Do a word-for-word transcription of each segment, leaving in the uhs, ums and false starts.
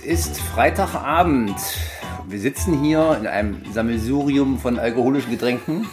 ist Freitagabend. Wir sitzen hier in einem Sammelsurium von alkoholischen Getränken.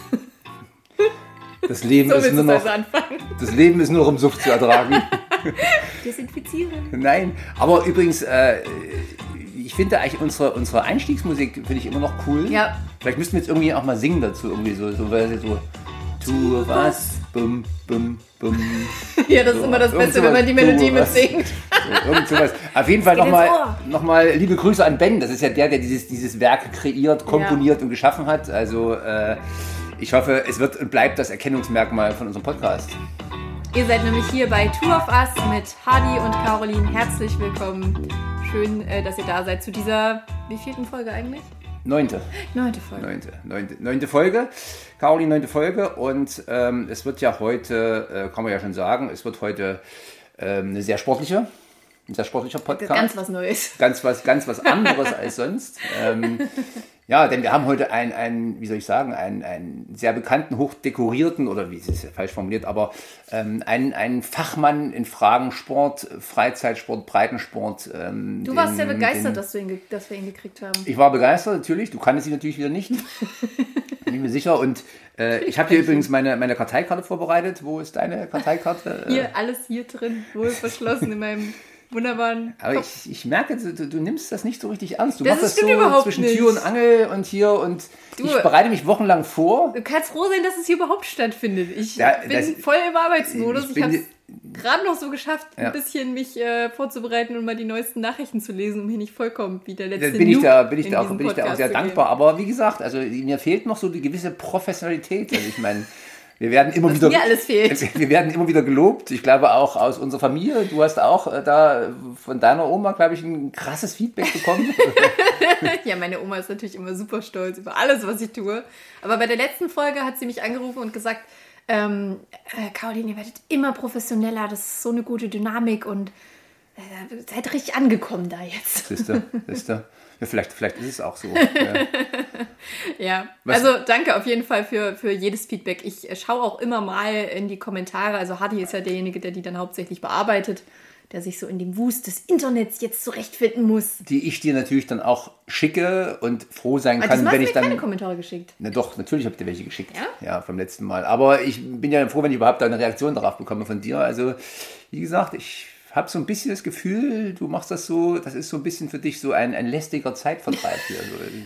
Das Leben, so ist, nur noch, also das Leben ist nur noch im Suff zu ertragen. Desinfizieren. Nein, aber übrigens, äh, ich finde eigentlich unsere, unsere Einstiegsmusik finde ich immer noch cool. Ja. Vielleicht müssten wir jetzt irgendwie auch mal singen dazu, irgendwie so, so, weil so tu was, bum, bum, bum. Ja, das so, ist immer das Beste, wenn man die Melodie mitsingt. So, irgend sowas. Auf jeden Fall nochmal noch mal liebe Grüße an Ben. Das ist ja der, der dieses, dieses Werk kreiert, komponiert ja. und geschaffen hat. Also äh, ich hoffe, es wird und bleibt das Erkennungsmerkmal von unserem Podcast. Ihr seid nämlich hier bei Two of Us mit Hadi und Caroline. Herzlich willkommen. Schön, dass ihr da seid zu dieser, wie vielten Folge eigentlich? Neunte. Neunte Folge. Neunte, neunte, neunte Folge. Caroline, neunte Folge. Und ähm, es wird ja heute, äh, kann man ja schon sagen, es wird heute ähm, eine sehr sportliche, ein sehr sportlicher Podcast. Ganz was Neues. Ganz was, ganz was anderes als sonst. Ähm, ja, denn wir haben heute einen, einen, wie soll ich sagen, einen, einen sehr bekannten, hochdekorierten, oder wie ist es falsch formuliert, aber ähm, einen, einen Fachmann in Fragen Sport, Freizeitsport, Breitensport. Ähm, du warst den, sehr begeistert, den, dass, wir ihn, dass wir ihn gekriegt haben. Ich war begeistert, natürlich. Du kanntest ihn natürlich wieder nicht. Bin ich mir sicher. Und äh, ich habe hier übrigens meine, meine Karteikarte vorbereitet. Wo ist deine Karteikarte? Hier, alles hier drin, wohl verschlossen in meinem wunderbaren Aber Kopf. ich, ich merke, du, du nimmst das nicht so richtig ernst. Du das machst das so überhaupt zwischen nicht. Tür und Angel und hier und du, ich bereite mich wochenlang vor. Du kannst froh sein, dass es hier überhaupt stattfindet. Ich ja, bin das, voll im Arbeitsmodus. Ich, ich habe es gerade noch so geschafft, ja. ein bisschen mich äh, vorzubereiten und mal die neuesten Nachrichten zu lesen, um hier nicht vollkommen wie der letzte da bin ich Noob da bin ich da auch, bin ich Podcast da auch sehr dankbar. Aber wie gesagt, also mir fehlt noch so die gewisse Professionalität. Also ich meine, wir werden immer Was wieder mir alles fehlt. Wir werden immer wieder gelobt. Ich glaube auch aus unserer Familie. Du hast auch äh, da von deiner Oma, glaube ich, ein krasses Feedback bekommen. Ja, meine Oma ist natürlich immer super stolz über alles, was ich tue. Aber bei der letzten Folge hat sie mich angerufen und gesagt, ähm, äh, Caroline, ihr werdet immer professioneller. Das ist so eine gute Dynamik und äh, seid richtig angekommen da jetzt. Siehst du, siehst du. Ja, vielleicht, vielleicht ist es auch so. Ja, ja. Also danke auf jeden Fall für, für jedes Feedback. Ich schaue auch immer mal in die Kommentare. Also Hadi ist ja derjenige, der die dann hauptsächlich bearbeitet, der sich so in dem Wust des Internets jetzt zurechtfinden muss. Die ich dir natürlich dann auch schicke und froh sein ah, kann, wenn ich mir dann... keine Kommentare geschickt. Na doch, natürlich habe ich dir welche geschickt. Ja? Ja, vom letzten Mal. Aber ich bin ja froh, wenn ich überhaupt eine Reaktion darauf bekomme von dir. Also, wie gesagt, ich habe so ein bisschen das Gefühl, du machst das so, das ist so ein bisschen für dich so ein, ein lästiger Zeitvertreib hier.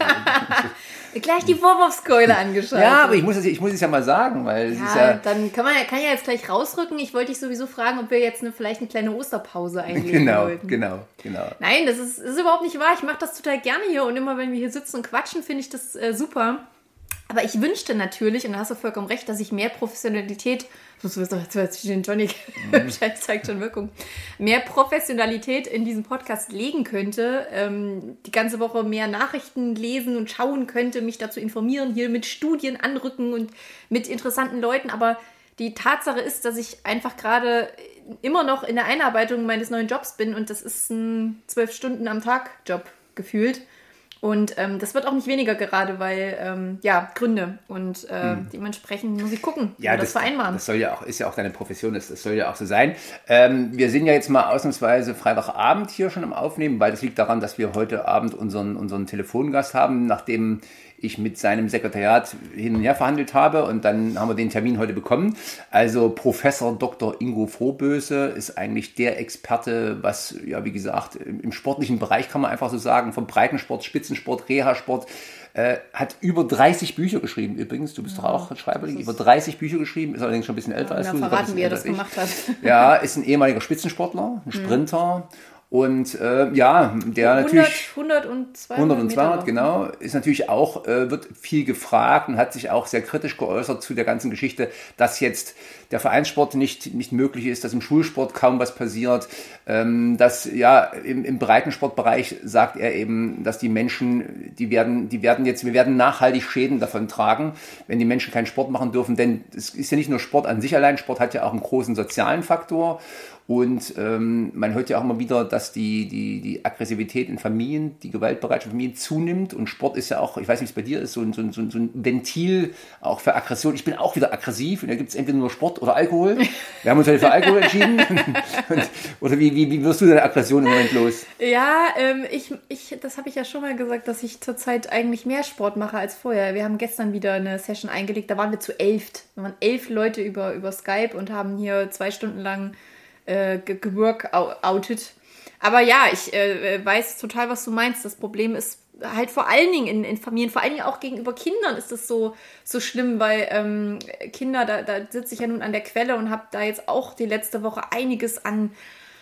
Gleich die Vorwurfskeule angeschaut. Ja, aber ich muss, es, ich muss es ja mal sagen, weil es ja, ist ja... dann kann man kann ja jetzt gleich rausrücken. Ich wollte dich sowieso fragen, ob wir jetzt eine, vielleicht eine kleine Osterpause einlegen genau, wollten. Genau, genau. Nein, das ist, ist überhaupt nicht wahr. Ich mache das total gerne hier und immer, wenn wir hier sitzen und quatschen, finde ich das äh, super. Aber ich wünschte natürlich, und da hast du vollkommen recht, dass ich mehr Professionalität, das ist doch jetzt den Johnny, mhm. zeigt schon Wirkung, mehr Professionalität in diesen Podcast legen könnte, ähm, die ganze Woche mehr Nachrichten lesen und schauen könnte, mich dazu informieren, hier mit Studien anrücken und mit interessanten Leuten. Aber die Tatsache ist, dass ich einfach gerade immer noch in der Einarbeitung meines neuen Jobs bin und das ist ein zwölf Stunden am Tag Job gefühlt. Und ähm, das wird auch nicht weniger gerade, weil, ähm, ja, Gründe. Und äh, hm. dementsprechend muss ich gucken, ja, das, das vereinbaren. Das soll ja auch, ist ja auch deine Profession, das, das soll ja auch so sein. Ähm, wir sind ja jetzt mal ausnahmsweise Freitagabend hier schon am Aufnehmen, weil das liegt daran, dass wir heute Abend unseren, unseren Telefongast haben, nachdem ich mit seinem Sekretariat hin und her verhandelt habe und dann haben wir den Termin heute bekommen. Also Professor Doktor Ingo Frohböse ist eigentlich der Experte, was, ja wie gesagt, im sportlichen Bereich kann man einfach so sagen, vom Breitensport, Spitzensport, Reha-Sport, äh, hat über dreißig Bücher geschrieben übrigens. Du bist ja, doch auch Schreiberling, über dreißig Bücher geschrieben, ist allerdings schon ein bisschen älter ja, als na, du. Verraten, wie er das gemacht hat. Ja, ist ein ehemaliger Spitzensportler, ein Sprinter. Mhm. Und äh, ja, der hundert, natürlich... hundert und zweihundert. hundert und zweihundert, genau. Ist natürlich auch, äh, wird viel gefragt und hat sich auch sehr kritisch geäußert zu der ganzen Geschichte, dass jetzt der Vereinssport nicht, nicht möglich ist, dass im Schulsport kaum was passiert. Ähm, dass, ja, im, im Breitensportbereich sagt er eben, dass die Menschen, die werden, die werden jetzt, wir werden nachhaltig Schäden davon tragen, wenn die Menschen keinen Sport machen dürfen. Denn es ist ja nicht nur Sport an sich allein, Sport hat ja auch einen großen sozialen Faktor. Und ähm, man hört ja auch immer wieder, dass die, die, die Aggressivität in Familien, die Gewaltbereitschaft in Familien zunimmt. Und Sport ist ja auch, ich weiß nicht, wie es bei dir ist, so ein, so ein, so ein Ventil auch für Aggression. Ich bin auch wieder aggressiv und da gibt es entweder nur Sport oder Alkohol. Wir haben uns heute für Alkohol entschieden. Und, oder wie, wie, wie wirst du deine Aggression im Moment los? Ja, ähm, ich, ich, das habe ich ja schon mal gesagt, dass ich zurzeit eigentlich mehr Sport mache als vorher. Wir haben gestern wieder eine Session eingelegt, da waren wir zu elf. Da waren elf Leute über, über Skype und haben hier zwei Stunden lang äh, geworkoutet. Aber ja, ich äh, weiß total, was du meinst. Das Problem ist halt vor allen Dingen in, in Familien, vor allen Dingen auch gegenüber Kindern ist das so, so schlimm, weil ähm, Kinder, da, da sitze ich ja nun an der Quelle und habe da jetzt auch die letzte Woche einiges an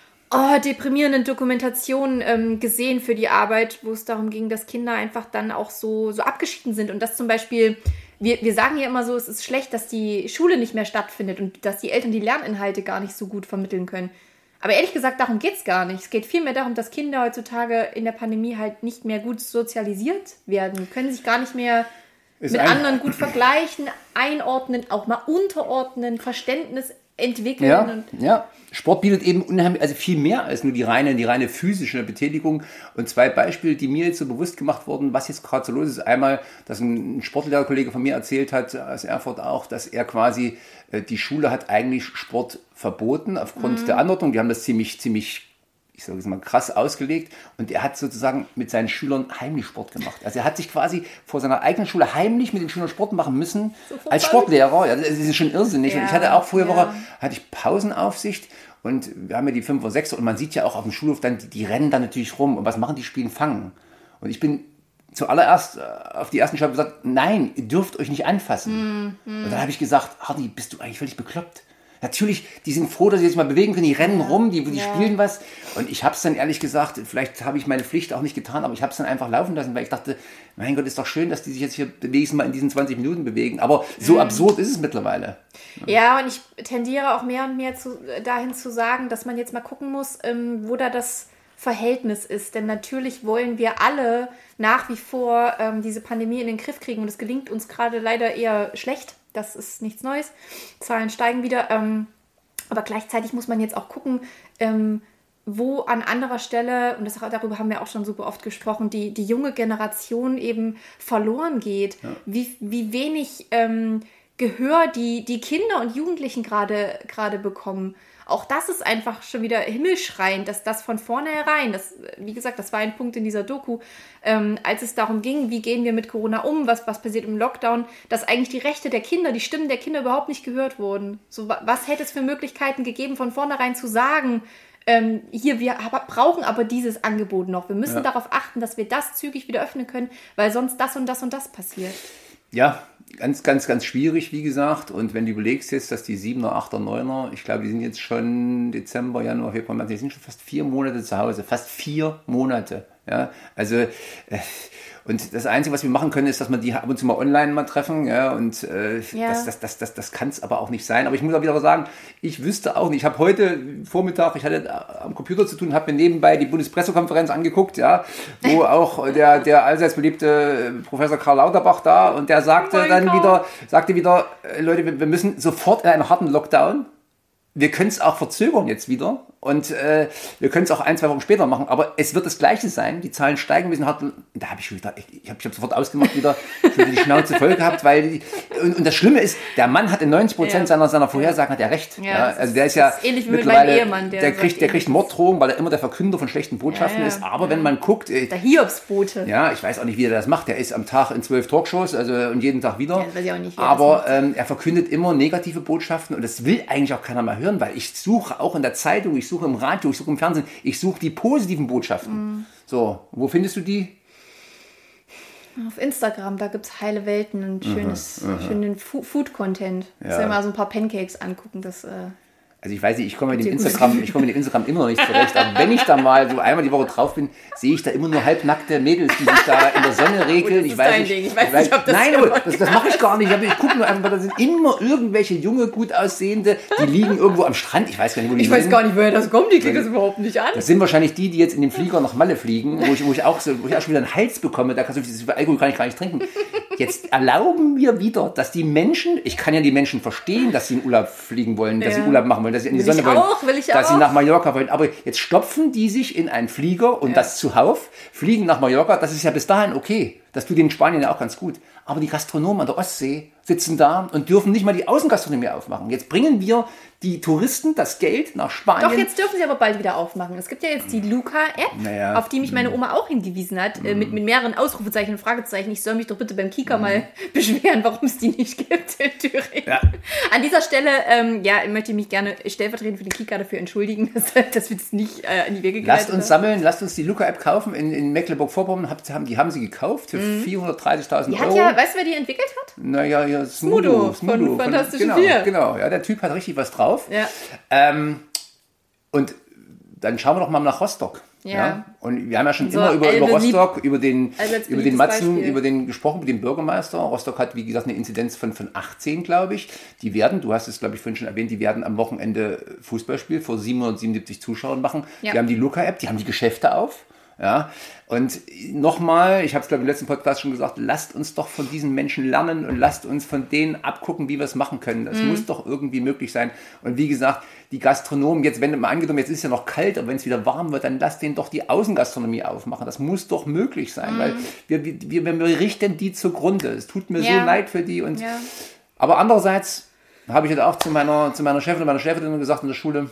oh, deprimierenden Dokumentationen ähm, gesehen für die Arbeit, wo es darum ging, dass Kinder einfach dann auch so, so abgeschieden sind und dass zum Beispiel, wir, wir sagen ja immer so, es ist schlecht, dass die Schule nicht mehr stattfindet und dass die Eltern die Lerninhalte gar nicht so gut vermitteln können. Aber ehrlich gesagt, darum geht es gar nicht. Es geht vielmehr darum, dass Kinder heutzutage in der Pandemie halt nicht mehr gut sozialisiert werden. Die können sich gar nicht mehr ist mit anderen gut vergleichen, einordnen, auch mal unterordnen, Verständnis entwickeln. Ja, und ja. Sport bietet eben unheimlich, also viel mehr als nur die reine, die reine physische Betätigung. Und zwei Beispiele, die mir jetzt so bewusst gemacht wurden, was jetzt gerade so los ist. Einmal, dass ein Sportlehrerkollege von mir erzählt hat, aus Erfurt auch, dass er quasi, die Schule hat eigentlich Sport verboten aufgrund mhm. der Anordnung. Die haben das ziemlich, ziemlich, ich sage jetzt mal, krass ausgelegt. Und er hat sozusagen mit seinen Schülern heimlich Sport gemacht. Also er hat sich quasi vor seiner eigenen Schule heimlich mit den Schülern Sport machen müssen, so als Sportlehrer. Ja, das ist schon irrsinnig. Ja, und ich hatte auch vorher ja. Woche, hatte ich Pausenaufsicht. Und wir haben ja die fünf oder sechs und man sieht ja auch auf dem Schulhof dann, die, die rennen dann natürlich rum. Und was machen die? Spielen Fangen. Und ich bin zuallererst auf die ersten Schritte gesagt, nein, ihr dürft euch nicht anfassen. Mm, mm. Und dann habe ich gesagt, Hardy, bist du eigentlich völlig bekloppt? Natürlich, die sind froh, dass sie sich mal bewegen können, die rennen ja. rum, die, die ja. spielen was. Und ich habe es dann ehrlich gesagt, vielleicht habe ich meine Pflicht auch nicht getan, aber ich habe es dann einfach laufen lassen, weil ich dachte, mein Gott, ist doch schön, dass die sich jetzt hier wenigstens mal in diesen zwanzig Minuten bewegen. Aber so mhm. absurd ist es mittlerweile. Ja, und ich tendiere auch mehr und mehr zu, dahin zu sagen, dass man jetzt mal gucken muss, ähm, wo da das Verhältnis ist. Denn natürlich wollen wir alle nach wie vor ähm, diese Pandemie in den Griff kriegen. Und es gelingt uns gerade leider eher schlecht. Das ist nichts Neues. Zahlen steigen wieder. Ähm, aber gleichzeitig muss man jetzt auch gucken, ähm, wo an anderer Stelle, und das, darüber haben wir auch schon super oft gesprochen, die, die junge Generation eben verloren geht. Ja. Wie, wie wenig ähm, Gehör die, die Kinder und Jugendlichen gerade gerade bekommen. Auch das ist einfach schon wieder himmelschreiend, dass das von vornherein, das, wie gesagt, das war ein Punkt in dieser Doku, ähm, als es darum ging, wie gehen wir mit Corona um, was, was passiert im Lockdown, dass eigentlich die Rechte der Kinder, die Stimmen der Kinder überhaupt nicht gehört wurden. So, was hätte es für Möglichkeiten gegeben, von vornherein zu sagen, ähm, hier, wir brauchen aber dieses Angebot noch. Wir müssen ja. darauf achten, dass wir das zügig wieder öffnen können, weil sonst das und das und das passiert. Ja, ganz, ganz, ganz schwierig, wie gesagt. Und wenn du überlegst jetzt, dass die Siebener, Achter, Neuner, ich glaube, die sind jetzt schon Dezember, Januar, Februar, März, die sind schon fast vier Monate zu Hause. Fast vier Monate. Ja, also, äh, und das Einzige, was wir machen können, ist, dass wir die ab und zu mal online mal treffen. Ja, und äh, ja. das, das, das, das, das kann es aber auch nicht sein. Aber ich muss auch wieder sagen, ich wüsste auch nicht. Ich habe heute Vormittag, ich hatte am Computer zu tun, habe mir nebenbei die Bundespressekonferenz angeguckt, ja, wo auch der, der allseits beliebte Professor Karl Lauterbach da und der sagte oh dann God. wieder, sagte wieder, Leute, wir, wir müssen sofort in einen harten Lockdown. Wir können es auch verzögern jetzt wieder und äh, wir können es auch ein, zwei Wochen später machen, aber es wird das Gleiche sein. Die Zahlen steigen ein bisschen hart. Da habe ich schon wieder, ich habe hab sofort ausgemacht wieder, schon wieder die Schnauze voll gehabt, weil die, und, und das Schlimme ist, der Mann hat in neunzig Prozent ja. seiner, seiner Vorhersagen hat er recht. Ja, ja, also der ist ja ist ähnlich wie mittlerweile, mit meinem Ehemann, der, der kriegt, der kriegt Morddrohungen, weil er immer der Verkünder von schlechten Botschaften ja, ja, ist. Aber ja. wenn man guckt, äh, der Hiobsbote. Ja, ich weiß auch nicht, wie er das macht. Der ist am Tag in zwölf Talkshows, also und jeden Tag wieder. Ja, das weiß ich auch nicht, aber ähm, er verkündet immer negative Botschaften und das will eigentlich auch keiner mehr hören, weil ich suche auch in der Zeitung, ich suche im Radio, ich suche im Fernsehen, ich suche die positiven Botschaften. Mm. So, wo findest du die? Auf Instagram, da gibt es heile Welten und schönes, aha, aha. schönen Food-Content. Ja. Ich soll mal so ein paar Pancakes angucken, das... Äh Also ich weiß nicht, ich komme mit dem Instagram, ich komme mit dem Instagram immer noch nicht zurecht, aber wenn ich da mal so einmal die Woche drauf bin, sehe ich da immer nur halbnackte Mädels, die sich da in der Sonne regeln. Oh, ich weiß nicht, Ding. Ich weiß nicht, ob das nein, aber das, das mache ich gar nicht. Ich gucke nur einfach, da sind immer irgendwelche junge, gut aussehende, die liegen irgendwo am Strand. Ich weiß gar nicht, wo die Ich sind. weiß gar nicht, woher das kommt. Die kriegen das überhaupt nicht an. Das sind wahrscheinlich die, die jetzt in den Flieger nach Malle fliegen, wo ich, wo ich auch so, wo ich auch schon wieder einen Hals bekomme. Da kannst du so viel Alkohol kann ich gar nicht trinken. jetzt erlauben wir wieder, dass die Menschen, ich kann ja die Menschen verstehen, dass sie in Urlaub fliegen wollen, dass Ja. sie Urlaub machen wollen, dass sie in die Will Sonne ich wollen, auch, will ich dass auch. sie nach Mallorca wollen. Aber jetzt stopfen die sich in einen Flieger und Ja. das zuhauf, fliegen nach Mallorca, das ist ja bis dahin okay. Das tut den Spaniern ja auch ganz gut. Aber die Gastronomen an der Ostsee sitzen da und dürfen nicht mal die Außengastronomie aufmachen. Jetzt bringen wir die Touristen das Geld nach Spanien. Doch, jetzt dürfen sie aber bald wieder aufmachen. Es gibt ja jetzt die Luca-App, Naja. auf die mich meine Oma auch hingewiesen hat, äh, mit, mit mehreren Ausrufezeichen und Fragezeichen. Ich soll mich doch bitte beim Kika mal beschweren, warum es die nicht gibt in Thüringen. Ja. An dieser Stelle, ähm, ja, möchte ich mich gerne stellvertretend für den Kika dafür entschuldigen, dass, dass wir das nicht äh, in die Wege geleitet Lasst uns haben. sammeln, lasst uns die Luca-App kaufen. In, in Mecklenburg-Vorpommern habt- haben, die haben sie gekauft für vierhundertdreißigtausend Die hat Euro. ja, weißt du, wer die entwickelt hat? Naja, ja, Smudo Smudo. von Fantastischen genau, Vier. Genau, ja, der Typ hat richtig was drauf. Ja. Ähm, und dann schauen wir doch mal nach Rostock. Ja. Und wir haben ja schon So, immer über, über Elbe, Rostock, über den, Alberts über den beliebtes Matzen, Beispiel. über den gesprochen, über den Bürgermeister. Rostock hat, wie gesagt, eine Inzidenz von, von achtzehn, glaube ich. Die werden, du hast es, glaube ich, vorhin schon erwähnt, die werden am Wochenende Fußballspiel vor siebenhundertsiebenundsiebzig Zuschauern machen. Ja. Die haben die Luca-App, die haben die Geschäfte auf. Ja, und nochmal, ich habe es glaube ich im letzten Podcast schon gesagt, lasst uns doch von diesen Menschen lernen und lasst uns von denen abgucken, wie wir es machen können. Das Mhm. muss doch irgendwie möglich sein. Und wie gesagt, die Gastronomen, jetzt wenn mal angenommen, jetzt ist es ja noch kalt, aber wenn es wieder warm wird, dann lasst denen doch die Außengastronomie aufmachen. Das muss doch möglich sein, Mhm. weil wir, wir, wir, wir richten die zugrunde. Es tut mir Ja. so leid für die. Und, Ja. aber andererseits habe ich jetzt auch zu meiner, zu meiner Chefin und meiner Chefin gesagt in der Schule,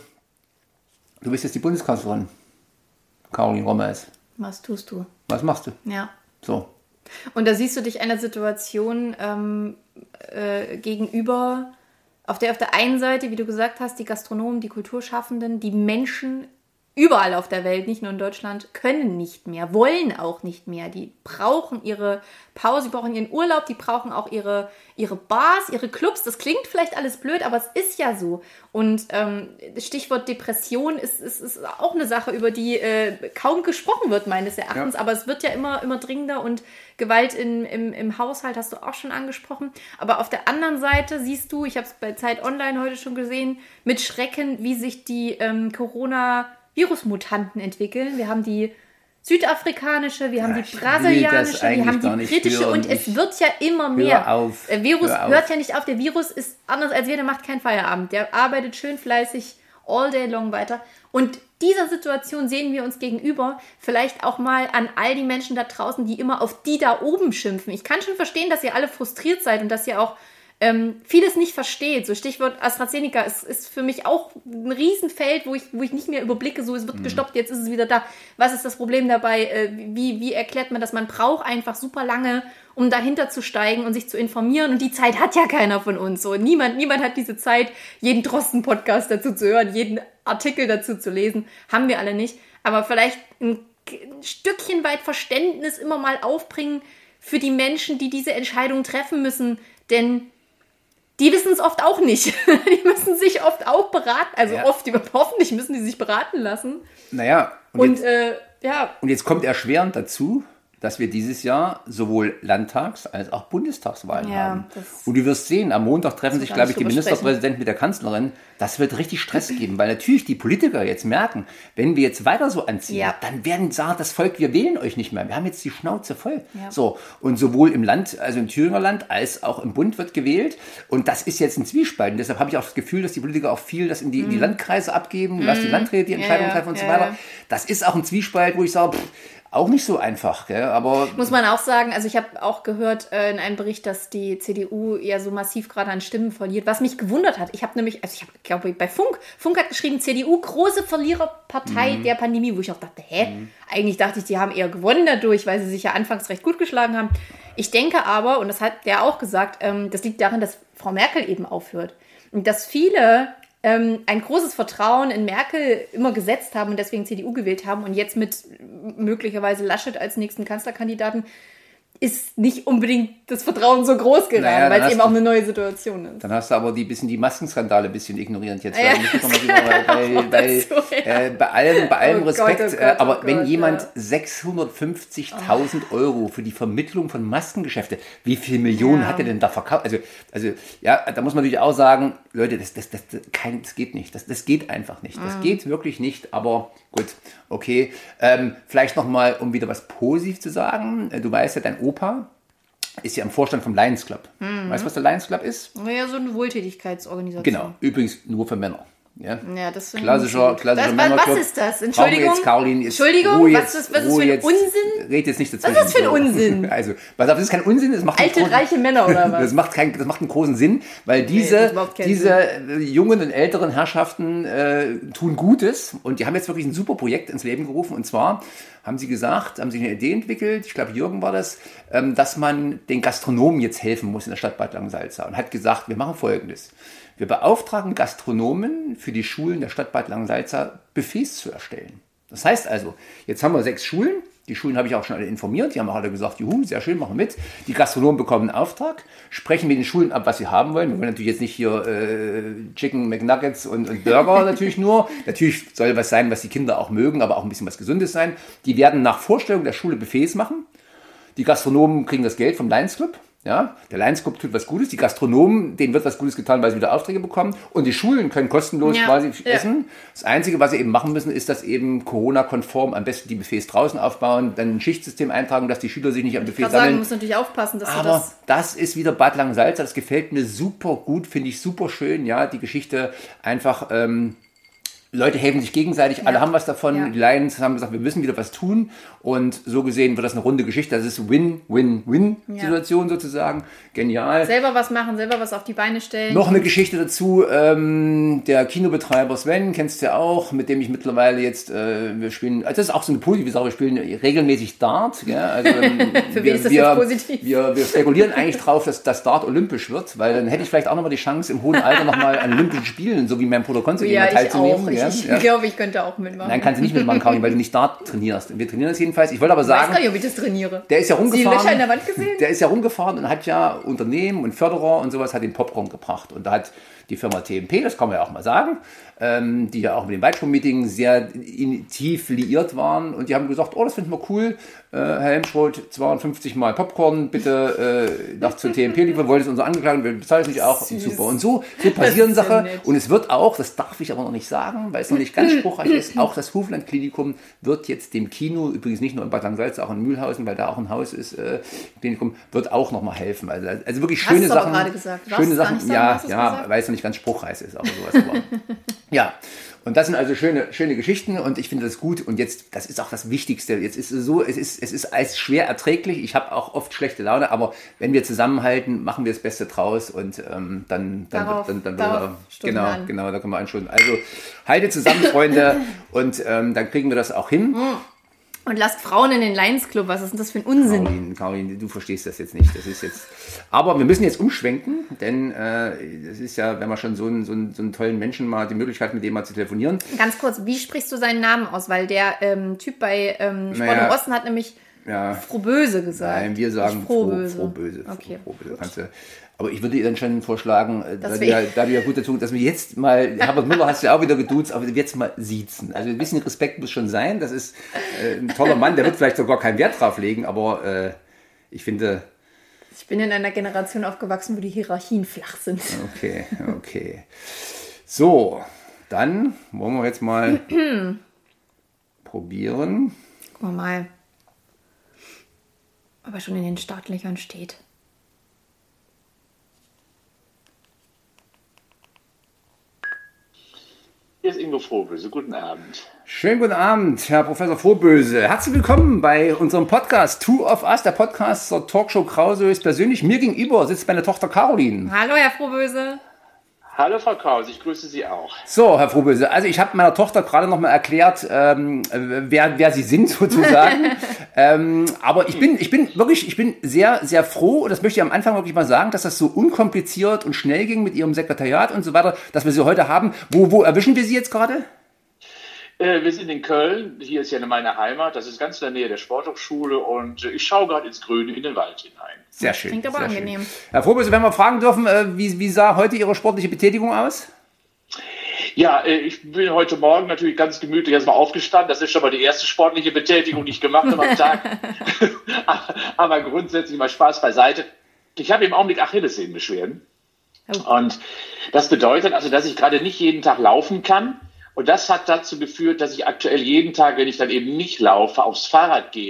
du bist jetzt die Bundeskanzlerin, Caroline Rommers. Was tust du? Was machst du? Ja. So. Und da siehst du dich einer Situation ähm, äh, gegenüber, auf der auf der einen Seite, wie du gesagt hast, die Gastronomen, die Kulturschaffenden, die Menschen überall auf der Welt, nicht nur in Deutschland, können nicht mehr, wollen auch nicht mehr. Die brauchen ihre Pause, die brauchen ihren Urlaub, die brauchen auch ihre, ihre Bars, ihre Clubs. Das klingt vielleicht alles blöd, aber es ist ja so. Und ähm, Stichwort Depression ist, ist, ist auch eine Sache, über die äh, kaum gesprochen wird, meines Erachtens. Ja. Aber es wird ja immer, immer dringender und Gewalt in, im, im Haushalt hast du auch schon angesprochen. Aber auf der anderen Seite siehst du, ich habe es bei Zeit Online heute schon gesehen, mit Schrecken, wie sich die ähm, Corona- Virusmutanten entwickeln. Wir haben die südafrikanische, wir haben Ja, die ich will brasilianische, das wir eigentlich haben gar die nicht britische hören. und es Ich- wird ja immer mehr. Hör auf. Der Virus Hör auf. hört ja nicht auf. Der Virus ist anders als wir, der macht keinen Feierabend. Der arbeitet schön fleißig all day long weiter. Und dieser Situation sehen wir uns gegenüber. Vielleicht auch mal an all die Menschen da draußen, die immer auf die da oben schimpfen. Ich kann schon verstehen, dass ihr alle frustriert seid und dass ihr auch ähm, vieles nicht versteht. So Stichwort AstraZeneca ist, ist für mich auch ein Riesenfeld, wo ich, wo ich nicht mehr überblicke, so es wird gestoppt, jetzt ist es wieder da. Was ist das Problem dabei? Äh, wie, wie erklärt man das? Man braucht einfach super lange, um dahinter zu steigen und sich zu informieren. Und die Zeit hat ja keiner von uns. So, niemand, niemand hat diese Zeit, jeden Drosten-Podcast dazu zu hören, jeden Artikel dazu zu lesen. Haben wir alle nicht. Aber vielleicht ein, ein Stückchen weit Verständnis immer mal aufbringen für die Menschen, die diese Entscheidung treffen müssen. Denn die wissen es oft auch nicht. Die müssen sich oft auch beraten. Also Ja. oft, hoffentlich müssen die sich beraten lassen. Naja, und, Und jetzt, äh, ja, und jetzt kommt erschwerend dazu, dass wir dieses Jahr sowohl Landtags- als auch Bundestagswahlen Ja, haben. das- Und du wirst sehen, am Montag treffen wir sich, gar glaube nicht ich, die drüber Ministerpräsidenten mit der Kanzlerin. Das wird richtig Stress geben, weil natürlich die Politiker jetzt merken, wenn wir jetzt weiter so anziehen, Ja. dann werden sagen das Volk, wir wählen euch nicht mehr. Wir haben jetzt die Schnauze voll. Ja. So, und sowohl im Land, also im Thüringer Land, als auch im Bund wird gewählt. Und das ist jetzt ein Zwiespalt. Und deshalb habe ich auch das Gefühl, dass die Politiker auch viel das in die, in die Landkreise abgeben, lass die Landräte die Entscheidungen Mhm. ja, treffen und so ja, weiter. ja. Das ist auch ein Zwiespalt, wo ich sage, pff, auch nicht so einfach, gell? Aber muss man auch sagen, also ich habe auch gehört äh, in einem Bericht, dass die C D U ja so massiv gerade an Stimmen verliert, was mich gewundert hat. Ich habe nämlich, also ich habe, glaube bei Funk, Funk hat geschrieben, C D U, große Verliererpartei Mhm. der Pandemie, wo ich auch dachte, hä? Eigentlich dachte ich, die haben eher gewonnen dadurch, weil sie sich ja anfangs recht gut geschlagen haben. Ich denke aber, und das hat der auch gesagt, ähm, das liegt daran, dass Frau Merkel eben aufhört. Und dass viele ähm, ein großes Vertrauen in Merkel immer gesetzt haben und deswegen C D U gewählt haben und jetzt mit möglicherweise Laschet als nächsten Kanzlerkandidaten ist nicht unbedingt das Vertrauen so groß gerade, Naja, dann weil es hast eben du- auch eine neue Situation ist. dann hast du aber die bisschen die Maskenskandale ein bisschen ignorierend jetzt. Ja, Weil, muss ich noch mal wieder- weil, weil, weil dazu, ja. äh, bei allem, bei allem Oh Gott, Respekt, oh Gott, äh, oh aber Gott, wenn jemand ja. sechshundertfünfzigtausend Euro für die Vermittlung von Maskengeschäfte, wie viel Millionen Ja. hat er denn da verkauft? Also, also ja, da muss man natürlich auch sagen, Leute, das, das, das, das, kein, das geht nicht. Das, das geht einfach nicht. Mhm. Das geht wirklich nicht, aber gut, okay. Ähm, vielleicht nochmal, um wieder was positiv zu sagen. Äh, Du weißt ja, dein Opa, ist ja im Vorstand vom Lions Club. Mhm. Weißt du, was der Lions Club ist? Ja, so eine Wohltätigkeitsorganisation. Genau, übrigens nur für Männer. Ja, ja das ist klassischer, klassischer das, was, was ist das? Entschuldigung. Jetzt, Caroline, jetzt, Entschuldigung, jetzt, was ist, was ist für ein jetzt, Unsinn? Red jetzt nicht dazwischen. Was ist das für ein Unsinn? Also, pass auf, das ist kein Unsinn. Das macht Alte, großen, reiche Männer oder was? Das macht, kein, das macht einen großen Sinn, weil diese, nee, diese Sinn. jungen und älteren Herrschaften äh, tun Gutes und die haben jetzt wirklich ein super Projekt ins Leben gerufen. Und zwar haben sie gesagt, haben sich eine Idee entwickelt, ich glaube Jürgen war das, ähm, dass man den Gastronomen jetzt helfen muss in der Stadt Bad Langensalza und hat gesagt, wir machen Folgendes. Wir beauftragen Gastronomen für die Schulen der Stadt Bad Langensalza Buffets zu erstellen. Das heißt also, jetzt haben wir sechs Schulen. Die Schulen habe ich auch schon alle informiert. Die haben auch alle gesagt, juhu, sehr schön, machen wir mit. Die Gastronomen bekommen einen Auftrag, sprechen mit den Schulen ab, was sie haben wollen. Wir wollen natürlich jetzt nicht hier äh, Chicken McNuggets und, und Burger natürlich nur. Natürlich soll was sein, was die Kinder auch mögen, aber auch ein bisschen was Gesundes sein. Die werden nach Vorstellung der Schule Buffets machen. Die Gastronomen kriegen das Geld vom Lions Club. Ja, der Lions Club tut was Gutes, die Gastronomen, denen wird was Gutes getan, weil sie wieder Aufträge bekommen und die Schulen können kostenlos ja, quasi ja. essen. Das Einzige, was sie eben machen müssen, ist, dass eben Corona-konform am besten die Buffets draußen aufbauen, dann ein Schichtsystem eintragen, dass die Schüler sich nicht am Buffet ich sammeln. Sagen, du musst natürlich aufpassen, dass Aber du das... das ist wieder Bad Langensalza, das gefällt mir super gut, finde ich super schön, ja, die Geschichte einfach... Ähm, Leute helfen sich gegenseitig, ja. alle haben was davon. Ja. Die Lions haben gesagt, wir müssen wieder was tun. Und so gesehen wird das eine runde Geschichte. Das ist Win-Win-Win-Situation ja. sozusagen. Genial. Selber was machen, selber was auf die Beine stellen. Noch eine Geschichte dazu. Ähm, der Kinobetreiber Sven, kennst du ja auch, mit dem ich mittlerweile jetzt, äh, wir spielen, also das ist auch so eine positive Sache, wir spielen regelmäßig Dart. Ja, also, ähm, Für wir, wen ist das wir, jetzt positiv? Wir, wir spekulieren eigentlich drauf, dass das Dart olympisch wird, weil dann hätte ich vielleicht auch nochmal die Chance, im hohen Alter nochmal an Olympischen Spielen, so wie mein Bruder Konstantin, ja, teilzunehmen. Ich, ja, ich ja. glaube, ich könnte auch mitmachen. Nein, kannst du nicht mitmachen, Karin, weil du nicht Dart trainierst. Wir trainieren das jedenfalls. Ich wollte aber sagen, ich weiß gar nicht, ob ich das trainiere. Der ist ja rumgefahren. Sie Löcher in der Wand gesehen? Der ist ja rumgefahren und hat ja Unternehmen und Förderer und sowas hat den Popcorn gebracht. Und da hat die Firma T M P, das kann man ja auch mal sagen, ähm, die ja auch mit dem Weitsprung-Meeting sehr in, tief liiert waren. Und die haben gesagt, oh, das finden wir cool. Äh, Herr Helmschroth, zweiundfünfzig Mal Popcorn, bitte äh, nach zur T M P liefern. Wollt es unser Angeklagten, wir bezahlen es nicht auch. Süß. Super. Und so, so passieren Sachen. Und es wird auch, das darf ich aber noch nicht sagen, weil es noch nicht ganz spruchreich ist, auch das Hofland-Klinikum wird jetzt dem Kino, übrigens nicht nur in Bad Langensalza, auch in Mühlhausen, weil da auch ein Haus ist, äh, Klinikum, wird auch nochmal helfen. Also, also wirklich schöne Hast du Sachen. aber gerade gesagt. Schöne Sachen, sagen, ja, ja, weil es noch nicht ganz spruchreich ist, aber sowas. Aber. Ja, und das sind also schöne, schöne Geschichten und ich finde das gut. Und jetzt, das ist auch das Wichtigste. Jetzt ist es so, es ist, es ist alles schwer erträglich. Ich habe auch oft schlechte Laune, aber wenn wir zusammenhalten, machen wir das Beste draus und ähm, dann, dann, darauf, dann, dann, darauf dann Stunden genau, an. genau, da können wir anschauen. Also haltet zusammen, Freunde, und ähm, dann kriegen wir das auch hin. Und lasst Frauen in den Lions Club. Was ist denn das für ein Unsinn? Caroline, Caroline, du verstehst das jetzt nicht. Das ist jetzt. Aber wir müssen jetzt umschwenken, denn äh, das ist ja, wenn man schon so einen, so, einen, so einen tollen Menschen mal die Möglichkeit, mit dem mal zu telefonieren. Ganz kurz, wie sprichst du seinen Namen aus? Weil der ähm, Typ bei ähm, Sport naja, im Osten hat nämlich ja, Frohböse gesagt. Nein, wir sagen Frohböse. Frohböse. Okay. Frohböse. Kannst du, aber ich würde dir dann schon vorschlagen, da du, ja, da du ja gut dazu, dass wir jetzt mal, Herbert Müller hast du ja auch wieder geduzt, aber jetzt mal siezen. Also ein bisschen Respekt muss schon sein. Das ist äh, ein toller Mann, der wird vielleicht sogar keinen Wert drauf legen, aber äh, ich finde... Ich bin in einer Generation aufgewachsen, wo die Hierarchien flach sind. Okay, okay. So, dann wollen wir jetzt mal probieren. Gucken wir mal, ob er schon in den Startlöchern steht. Hier ist Ingo Frohböse. Guten Abend. Schönen guten Abend, Herr Professor Frohböse. Herzlich willkommen bei unserem Podcast Two of Us, der Podcast zur Talkshow Krause ist persönlich. Mir gegenüber sitzt meine Tochter Caroline. Hallo, Herr Frohböse. Hallo, Frau Krause, ich grüße Sie auch. So, Herr Frohböse, also ich habe meiner Tochter gerade noch mal erklärt, ähm, wer, wer Sie sind sozusagen. ähm, aber ich bin, ich bin wirklich, ich bin sehr, sehr froh, und das möchte ich am Anfang wirklich mal sagen, dass das so unkompliziert und schnell ging mit Ihrem Sekretariat und so weiter, dass wir Sie heute haben. Wo, wo erwischen wir Sie jetzt gerade? Äh, wir sind in Köln, hier ist ja meine Heimat, das ist ganz in der Nähe der Sporthochschule und ich schaue gerade ins Grüne, in den Wald hinein. Sehr schön. Klingt aber angenehm. Schön. Herr Frohböse, wenn wir fragen dürfen, wie, wie sah heute Ihre sportliche Betätigung aus? Ja, ich bin heute Morgen natürlich ganz gemütlich erstmal aufgestanden. Das ist schon mal die erste sportliche Betätigung, die ich gemacht habe am Tag. Aber grundsätzlich mal Spaß beiseite. Ich habe im Augenblick Achillessehnenbeschwerden. Oh. Und das bedeutet also, dass ich gerade nicht jeden Tag laufen kann. Und das hat dazu geführt, dass ich aktuell jeden Tag, wenn ich dann eben nicht laufe, aufs Fahrrad gehe.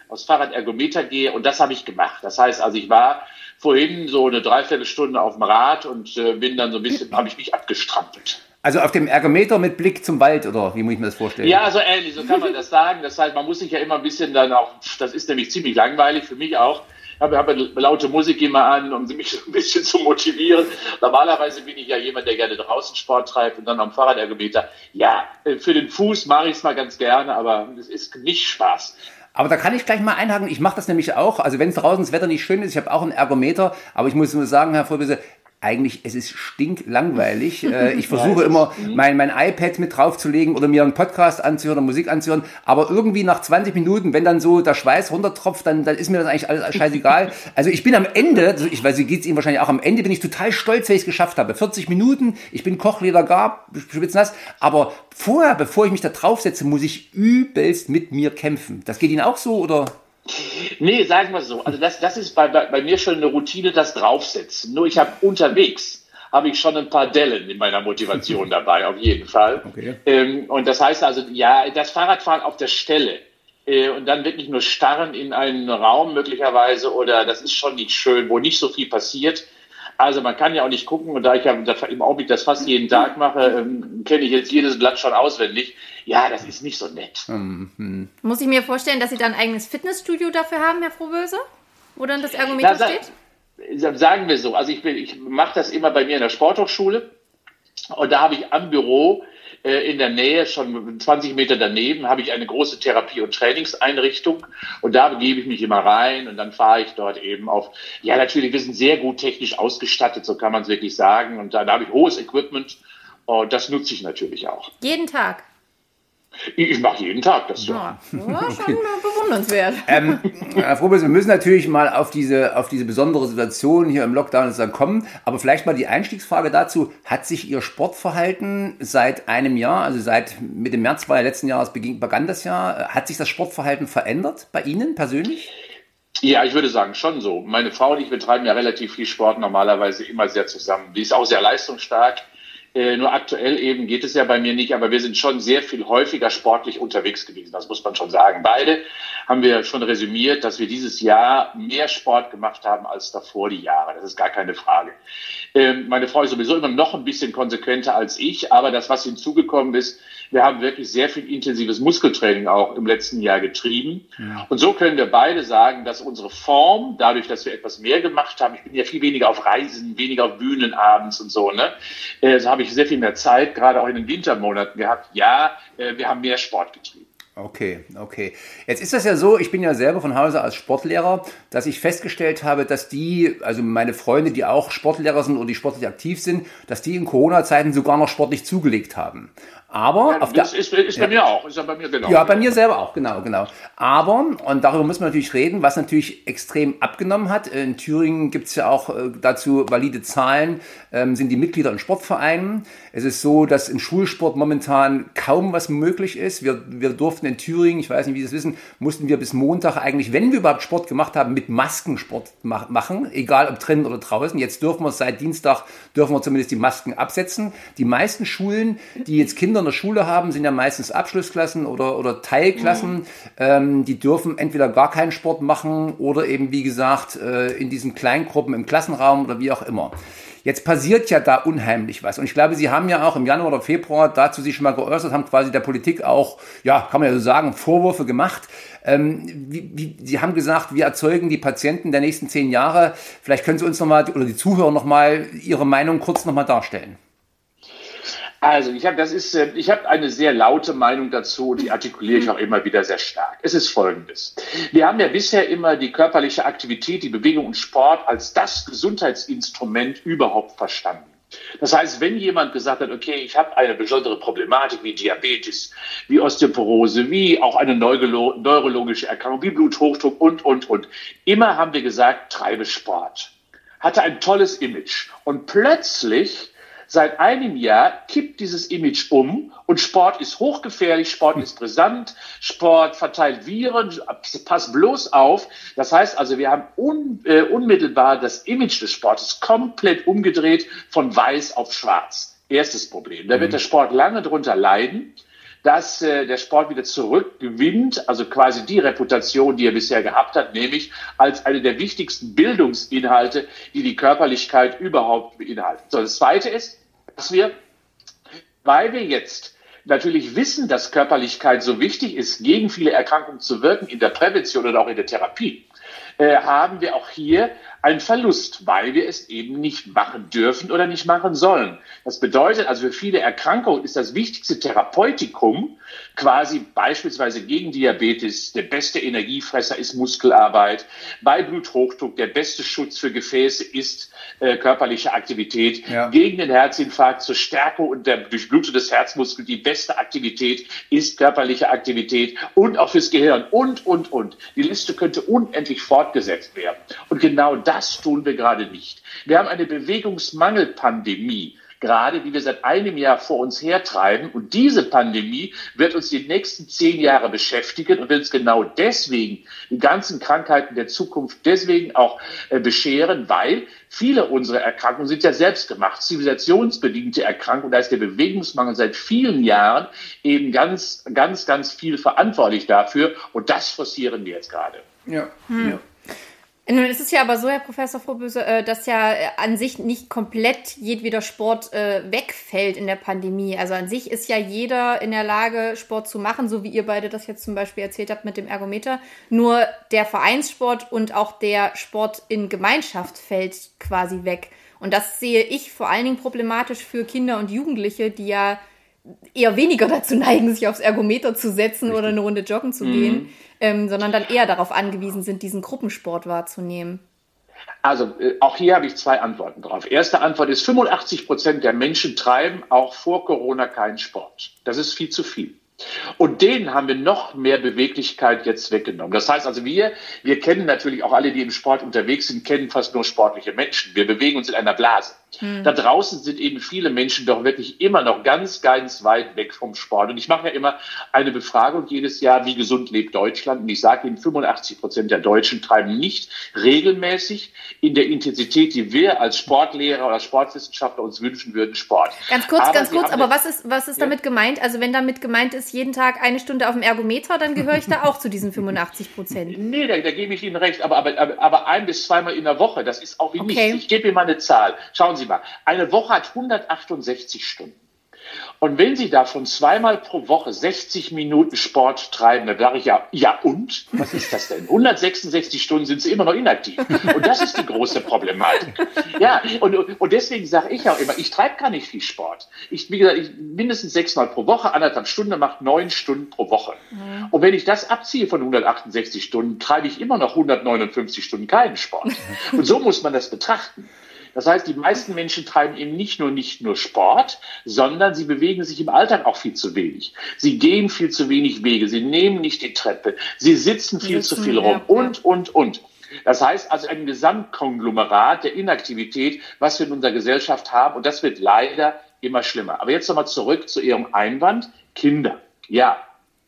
aufs Fahrradergometer gehe und das habe ich gemacht. Das heißt also, ich war vorhin so eine Dreiviertelstunde auf dem Rad und äh, bin dann so ein bisschen, habe ich mich abgestrampelt. Also auf dem Ergometer mit Blick zum Wald, oder wie muss ich mir das vorstellen? Ja, so ähnlich, so kann man das sagen. Das heißt, man muss sich ja immer ein bisschen dann auch, das ist nämlich ziemlich langweilig für mich auch. Ich habe, habe laute Musik immer an, um mich ein bisschen zu motivieren. Normalerweise bin ich ja jemand, der gerne draußen Sport treibt und dann am Fahrradergometer. Ja, für den Fuß mache ich es mal ganz gerne, aber es ist nicht Spaß. Aber da kann ich gleich mal einhaken. Ich mache das nämlich auch. Also wenn es draußen das Wetter nicht schön ist, ich habe auch einen Ergometer, aber ich muss nur sagen, Herr Vorbese, eigentlich, es ist stinklangweilig. Ich versuche immer, mein, mein iPad mit draufzulegen oder mir einen Podcast anzuhören oder Musik anzuhören. Aber irgendwie nach zwanzig Minuten, wenn dann so der Schweiß runtertropft, dann, dann ist mir das eigentlich alles scheißegal. Also ich bin am Ende, ich weiß, wie geht's Ihnen wahrscheinlich auch, am Ende bin ich total stolz, wenn ich es geschafft habe. vierzig Minuten, ich bin Kochleder gar, spitznass. Aber vorher, bevor ich mich da draufsetze, muss ich übelst mit mir kämpfen. Das geht Ihnen auch so, oder? Nee, sagen wir so. Also das, das ist bei, bei, bei mir schon eine Routine, das Draufsetzen. Nur ich habe unterwegs, habe ich schon ein paar Dellen in meiner Motivation dabei, auf jeden Fall. Okay. Ähm, und das heißt also, ja, das Fahrradfahren auf der Stelle äh, und dann wirklich nur starren in einen Raum möglicherweise, oder das ist schon nicht schön, wo nicht so viel passiert. Also man kann ja auch nicht gucken, und da ich ja im Augenblick das fast jeden Tag mache, ähm, kenne ich jetzt jedes Blatt schon auswendig. Ja, das ist nicht so nett. Mhm. Muss ich mir vorstellen, dass Sie da ein eigenes Fitnessstudio dafür haben, Herr Frohböse? Wo dann das Ergometer Na, steht? Sagen wir so, also ich, ich mache das immer bei mir in der Sporthochschule, und da habe ich am Büro äh, in der Nähe, schon zwanzig Meter daneben, habe ich eine große Therapie- und Trainingseinrichtung, und da begebe ich mich immer rein und dann fahre ich dort eben auf, ja natürlich, wir sind sehr gut technisch ausgestattet, so kann man es wirklich sagen, und da, da habe ich hohes Equipment, und das nutze ich natürlich auch. Jeden Tag? Ich mache jeden Tag das so. Ja, ja, schon bewundernswert. Ähm, Herr Frohböse, wir müssen natürlich mal auf diese, auf diese besondere Situation hier im Lockdown dann kommen, aber vielleicht mal die Einstiegsfrage dazu: Hat sich Ihr Sportverhalten seit einem Jahr, also seit mit dem März war ja letzten Jahres beginn, begann das Jahr, hat sich das Sportverhalten verändert bei Ihnen persönlich? Ja, ich würde sagen, schon so. Meine Frau und ich betreiben ja relativ viel Sport, normalerweise immer sehr zusammen. Die ist auch sehr leistungsstark. Äh, nur aktuell eben geht es ja bei mir nicht, aber wir sind schon sehr viel häufiger sportlich unterwegs gewesen. Das muss man schon sagen. Beide haben wir schon resümiert, dass wir dieses Jahr mehr Sport gemacht haben als davor die Jahre. Das ist gar keine Frage. Ähm, meine Frau ist sowieso immer noch ein bisschen konsequenter als ich, aber das, was hinzugekommen ist, wir haben wirklich sehr viel intensives Muskeltraining auch im letzten Jahr getrieben. Ja. Und so können wir beide sagen, dass unsere Form, dadurch, dass wir etwas mehr gemacht haben, ich bin ja viel weniger auf Reisen, weniger auf Bühnen abends und so, ne? Äh, so habe ich sehr viel mehr Zeit, gerade auch in den Wintermonaten gehabt. Ja, äh, wir haben mehr Sport getrieben. Okay, okay. Jetzt ist das ja so, ich bin ja selber von Hause als Sportlehrer, dass ich festgestellt habe, dass die, also meine Freunde, die auch Sportlehrer sind oder die sportlich aktiv sind, dass die in Corona-Zeiten sogar noch sportlich zugelegt haben. Aber ja, auf das der, ist, ist bei ja. mir auch, ist ja bei mir genau. Ja, bei mir selber auch, genau, genau. Aber, und darüber müssen wir natürlich reden, was natürlich extrem abgenommen hat. In Thüringen gibt es ja auch äh, dazu valide Zahlen, ähm, sind die Mitglieder in Sportvereinen. Es ist so, dass im Schulsport momentan kaum was möglich ist. Wir, wir durften in Thüringen, ich weiß nicht, wie Sie das wissen, mussten wir bis Montag eigentlich, wenn wir überhaupt Sport gemacht haben, mit Masken Sport mach, machen, egal ob drinnen oder draußen. Jetzt dürfen wir seit Dienstag, dürfen wir zumindest die Masken absetzen. Die meisten Schulen, die jetzt Kinder in der Schule haben, sind ja meistens Abschlussklassen oder, oder Teilklassen. Mhm. Ähm, die dürfen entweder gar keinen Sport machen oder eben, wie gesagt, äh, in diesen Kleingruppen im Klassenraum oder wie auch immer. Jetzt passiert ja da unheimlich was. Und ich glaube, Sie haben ja auch im Januar oder Februar dazu sich schon mal geäußert, haben quasi der Politik auch, ja, kann man ja so sagen, Vorwürfe gemacht. Ähm, wie, wie, Sie haben gesagt, wir erzeugen die Patienten der nächsten zehn Jahre. Vielleicht können Sie uns nochmal, oder die Zuhörer nochmal, Ihre Meinung kurz nochmal darstellen. Also ich habe das ist äh, ich habe eine sehr laute Meinung dazu, die artikuliere ich auch immer wieder sehr stark. Es ist Folgendes: Wir haben ja bisher immer die körperliche Aktivität, die Bewegung und Sport als das Gesundheitsinstrument überhaupt verstanden. Das heißt, wenn jemand gesagt hat, okay, ich habe eine besondere Problematik wie Diabetes, wie Osteoporose, wie auch eine neurolo- neurologische Erkrankung, wie Bluthochdruck und, und, und. Immer haben wir gesagt, treibe Sport. Hatte ein tolles Image. Und plötzlich seit einem Jahr kippt dieses Image um und Sport ist hochgefährlich, Sport ist brisant, Sport verteilt Viren, pass bloß auf. Das heißt also, wir haben un, äh, unmittelbar das Image des Sportes komplett umgedreht von weiß auf schwarz. Erstes Problem. Da wird der Sport lange drunter leiden. dass äh, der Sport wieder zurückgewinnt, also quasi die Reputation, die er bisher gehabt hat, nämlich als eine der wichtigsten Bildungsinhalte, die die Körperlichkeit überhaupt beinhaltet. So, das Zweite ist, dass wir, weil wir jetzt natürlich wissen, dass Körperlichkeit so wichtig ist, gegen viele Erkrankungen zu wirken, in der Prävention oder auch in der Therapie, äh, haben wir auch hier einen Verlust, weil wir es eben nicht machen dürfen oder nicht machen sollen. Das bedeutet also, für viele Erkrankungen ist das wichtigste Therapeutikum quasi beispielsweise gegen Diabetes, der beste Energiefresser ist Muskelarbeit, bei Bluthochdruck der beste Schutz für Gefäße ist äh, körperliche Aktivität, ja. Gegen den Herzinfarkt zur Stärkung und der Durchblutung des Herzmuskels die beste Aktivität ist körperliche Aktivität und auch fürs Gehirn und, und, und. Die Liste könnte unendlich fortgesetzt werden. Und genau das tun wir gerade nicht. Wir haben eine Bewegungsmangelpandemie, gerade die wir seit einem Jahr vor uns hertreiben. Und diese Pandemie wird uns die nächsten zehn Jahre beschäftigen und wird uns genau deswegen die ganzen Krankheiten der Zukunft deswegen auch äh, bescheren, weil viele unserer Erkrankungen sind ja selbstgemacht, zivilisationsbedingte Erkrankungen. Da ist der Bewegungsmangel seit vielen Jahren eben ganz, ganz, ganz viel verantwortlich dafür. Und das forcieren wir jetzt gerade. Ja, hm. ja. Nun ist es ja aber so, Herr Professor Frohböse, dass ja an sich nicht komplett jedweder Sport wegfällt in der Pandemie. Also an sich ist ja jeder in der Lage, Sport zu machen, so wie ihr beide das jetzt zum Beispiel erzählt habt mit dem Ergometer. Nur der Vereinssport und auch der Sport in Gemeinschaft fällt quasi weg. Und das sehe ich vor allen Dingen problematisch für Kinder und Jugendliche, die ja eher weniger dazu neigen, sich aufs Ergometer zu setzen Richtig. Oder eine Runde joggen zu mhm. gehen, ähm, sondern dann eher darauf angewiesen sind, diesen Gruppensport wahrzunehmen. Also äh, auch hier habe ich zwei Antworten drauf. Erste Antwort ist, fünfundachtzig Prozent der Menschen treiben auch vor Corona keinen Sport. Das ist viel zu viel. Und denen haben wir noch mehr Beweglichkeit jetzt weggenommen. Das heißt also, wir, wir kennen natürlich auch alle, die im Sport unterwegs sind, kennen fast nur sportliche Menschen. Wir bewegen uns in einer Blase. Hm. Da draußen sind eben viele Menschen doch wirklich immer noch ganz, ganz weit weg vom Sport. Und ich mache ja immer eine Befragung jedes Jahr, wie gesund lebt Deutschland? Und ich sage Ihnen, fünfundachtzig Prozent der Deutschen treiben nicht regelmäßig in der Intensität, die wir als Sportlehrer oder Sportwissenschaftler uns wünschen würden, Sport. Ganz kurz, aber ganz kurz, aber was ist, was ist damit ja. gemeint? Also wenn damit gemeint ist, jeden Tag eine Stunde auf dem Ergometer, dann gehöre ich da auch zu diesen fünfundachtzig Prozent. Nee, da, da gebe ich Ihnen recht, aber, aber, aber, aber ein bis zweimal in der Woche, das ist auch wie okay. nichts. Ich gebe Ihnen mal eine Zahl. Schauen Sie mal, eine Woche hat hundertachtundsechzig Stunden. Und wenn Sie davon zweimal pro Woche sechzig Minuten Sport treiben, dann sage ich ja, ja und? Was ist das denn? hundertsechsundsechzig Stunden sind Sie immer noch inaktiv. Und das ist die große Problematik. Ja, und, und deswegen sage ich auch immer, ich treibe gar nicht viel Sport. Ich, wie gesagt, ich, mindestens sechsmal pro Woche, anderthalb Stunden, macht neun Stunden pro Woche. Mhm. Und wenn ich das abziehe von hundertachtundsechzig Stunden, treibe ich immer noch hundertneunundfünfzig Stunden keinen Sport. Und so muss man das betrachten. Das heißt, die meisten Menschen treiben eben nicht nur, nicht nur Sport, sondern sie bewegen sich im Alltag auch viel zu wenig. Sie gehen viel zu wenig Wege, sie nehmen nicht die Treppe, sie sitzen viel sitzen, zu viel rum ja. und, und, und. Das heißt also ein Gesamtkonglomerat der Inaktivität, was wir in unserer Gesellschaft haben, und das wird leider immer schlimmer. Aber jetzt nochmal zurück zu Ihrem Einwand. Kinder, ja.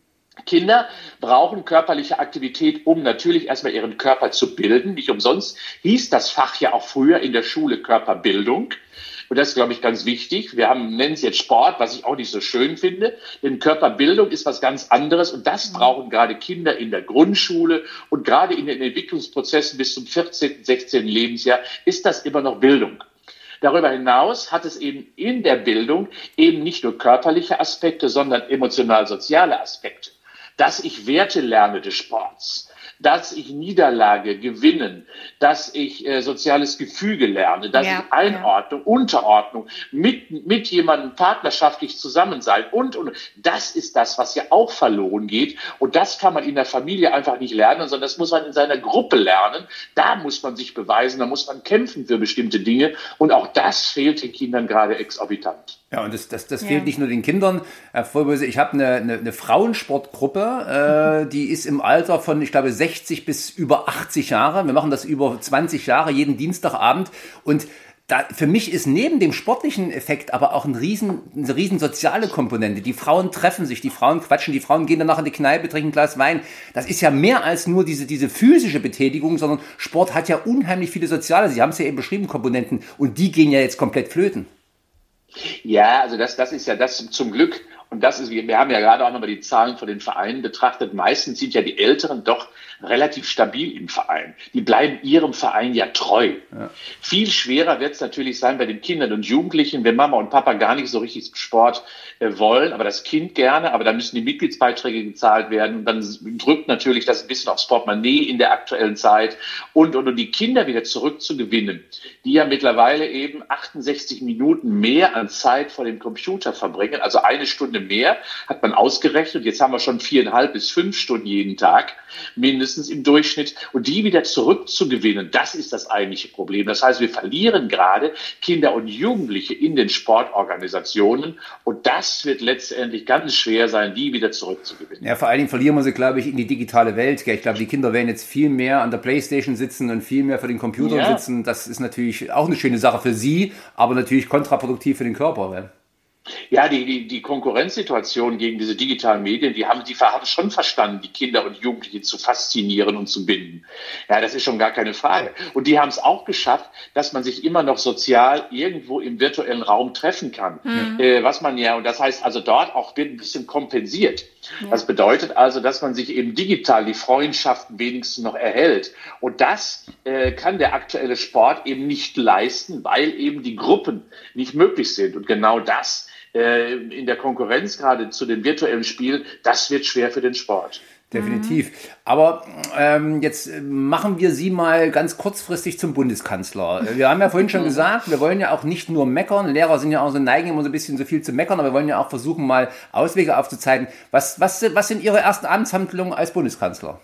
Kinder brauchen körperliche Aktivität, um natürlich erstmal ihren Körper zu bilden. Nicht umsonst hieß das Fach ja auch früher in der Schule Körperbildung. Und das ist, glaube ich, ganz wichtig. Wir haben, nennen es jetzt Sport, was ich auch nicht so schön finde. Denn Körperbildung ist was ganz anderes. Und das brauchen gerade Kinder in der Grundschule. Und gerade in den Entwicklungsprozessen bis zum vierzehnten, sechzehnten Lebensjahr ist das immer noch Bildung. Darüber hinaus hat es eben in der Bildung eben nicht nur körperliche Aspekte, sondern emotional-soziale Aspekte. Dass ich Werte lerne des Sports, dass ich Niederlage gewinnen, dass ich äh, soziales Gefüge lerne, dass ja, ich Einordnung, ja. Unterordnung, mit, mit jemandem partnerschaftlich zusammen sein und, und. Das ist das, was ja auch verloren geht. Und das kann man in der Familie einfach nicht lernen, sondern das muss man in seiner Gruppe lernen. Da muss man sich beweisen, da muss man kämpfen für bestimmte Dinge. Und auch das fehlt den Kindern gerade exorbitant. Ja, und das, das, das ja. fehlt nicht nur den Kindern. Herr Frohböse, ich habe eine, eine, eine Frauensportgruppe, äh, die ist im Alter von, ich glaube, sechzig bis über achtzig Jahre. Wir machen das über zwanzig Jahre, jeden Dienstagabend. Und da, für mich ist neben dem sportlichen Effekt aber auch ein riesen, eine riesen soziale Komponente. Die Frauen treffen sich, die Frauen quatschen, die Frauen gehen danach in die Kneipe, trinken ein Glas Wein. Das ist ja mehr als nur diese, diese physische Betätigung, sondern Sport hat ja unheimlich viele soziale, Sie haben es ja eben beschrieben, Komponenten. Und die gehen ja jetzt komplett flöten. Ja, also das, das ist ja das zum Glück. und das ist, wir haben ja gerade auch nochmal die Zahlen von den Vereinen betrachtet, meistens sind ja die Älteren doch relativ stabil im Verein. Die bleiben ihrem Verein ja treu. Ja. Viel schwerer wird es natürlich sein bei den Kindern und Jugendlichen, wenn Mama und Papa gar nicht so richtig Sport äh, wollen, aber das Kind gerne, aber dann müssen die Mitgliedsbeiträge gezahlt werden und dann drückt natürlich das ein bisschen aufs Portemonnaie in der aktuellen Zeit und, und, und die Kinder wieder zurückzugewinnen, die ja mittlerweile eben achtundsechzig Minuten mehr an Zeit vor dem Computer verbringen, also eine Stunde mehr, hat man ausgerechnet. Jetzt haben wir schon viereinhalb bis fünf Stunden jeden Tag, mindestens im Durchschnitt. Und die wieder zurückzugewinnen, das ist das eigentliche Problem. Das heißt, wir verlieren gerade Kinder und Jugendliche in den Sportorganisationen. Und das wird letztendlich ganz schwer sein, die wieder zurückzugewinnen. Ja, vor allen Dingen verlieren wir sie, glaube ich, in die digitale Welt. Ich glaube, die Kinder werden jetzt viel mehr an der Playstation sitzen und viel mehr vor den Computern ja. sitzen. Das ist natürlich auch eine schöne Sache für sie, aber natürlich kontraproduktiv für den Körper. Ne? Ja, die, die, die Konkurrenzsituation gegen diese digitalen Medien, die haben, die haben schon verstanden, die Kinder und Jugendliche zu faszinieren und zu binden. Ja, das ist schon gar keine Frage. Und die haben es auch geschafft, dass man sich immer noch sozial irgendwo im virtuellen Raum treffen kann. Mhm. Äh, was man ja, und das heißt also dort auch wird ein bisschen kompensiert. Ja. Das bedeutet also, dass man sich eben digital die Freundschaften wenigstens noch erhält. Und das äh, kann der aktuelle Sport eben nicht leisten, weil eben die Gruppen nicht möglich sind. Und genau das in der Konkurrenz gerade zu den virtuellen Spielen, das wird schwer für den Sport. Definitiv. Aber ähm, jetzt machen wir Sie mal ganz kurzfristig zum Bundeskanzler. Wir haben ja vorhin schon gesagt, wir wollen ja auch nicht nur meckern. Lehrer sind ja auch so neigen, immer so ein bisschen so viel zu meckern, aber wir wollen ja auch versuchen, mal Auswege aufzuzeigen. Was, was, was sind Ihre ersten Amtshandlungen als Bundeskanzler?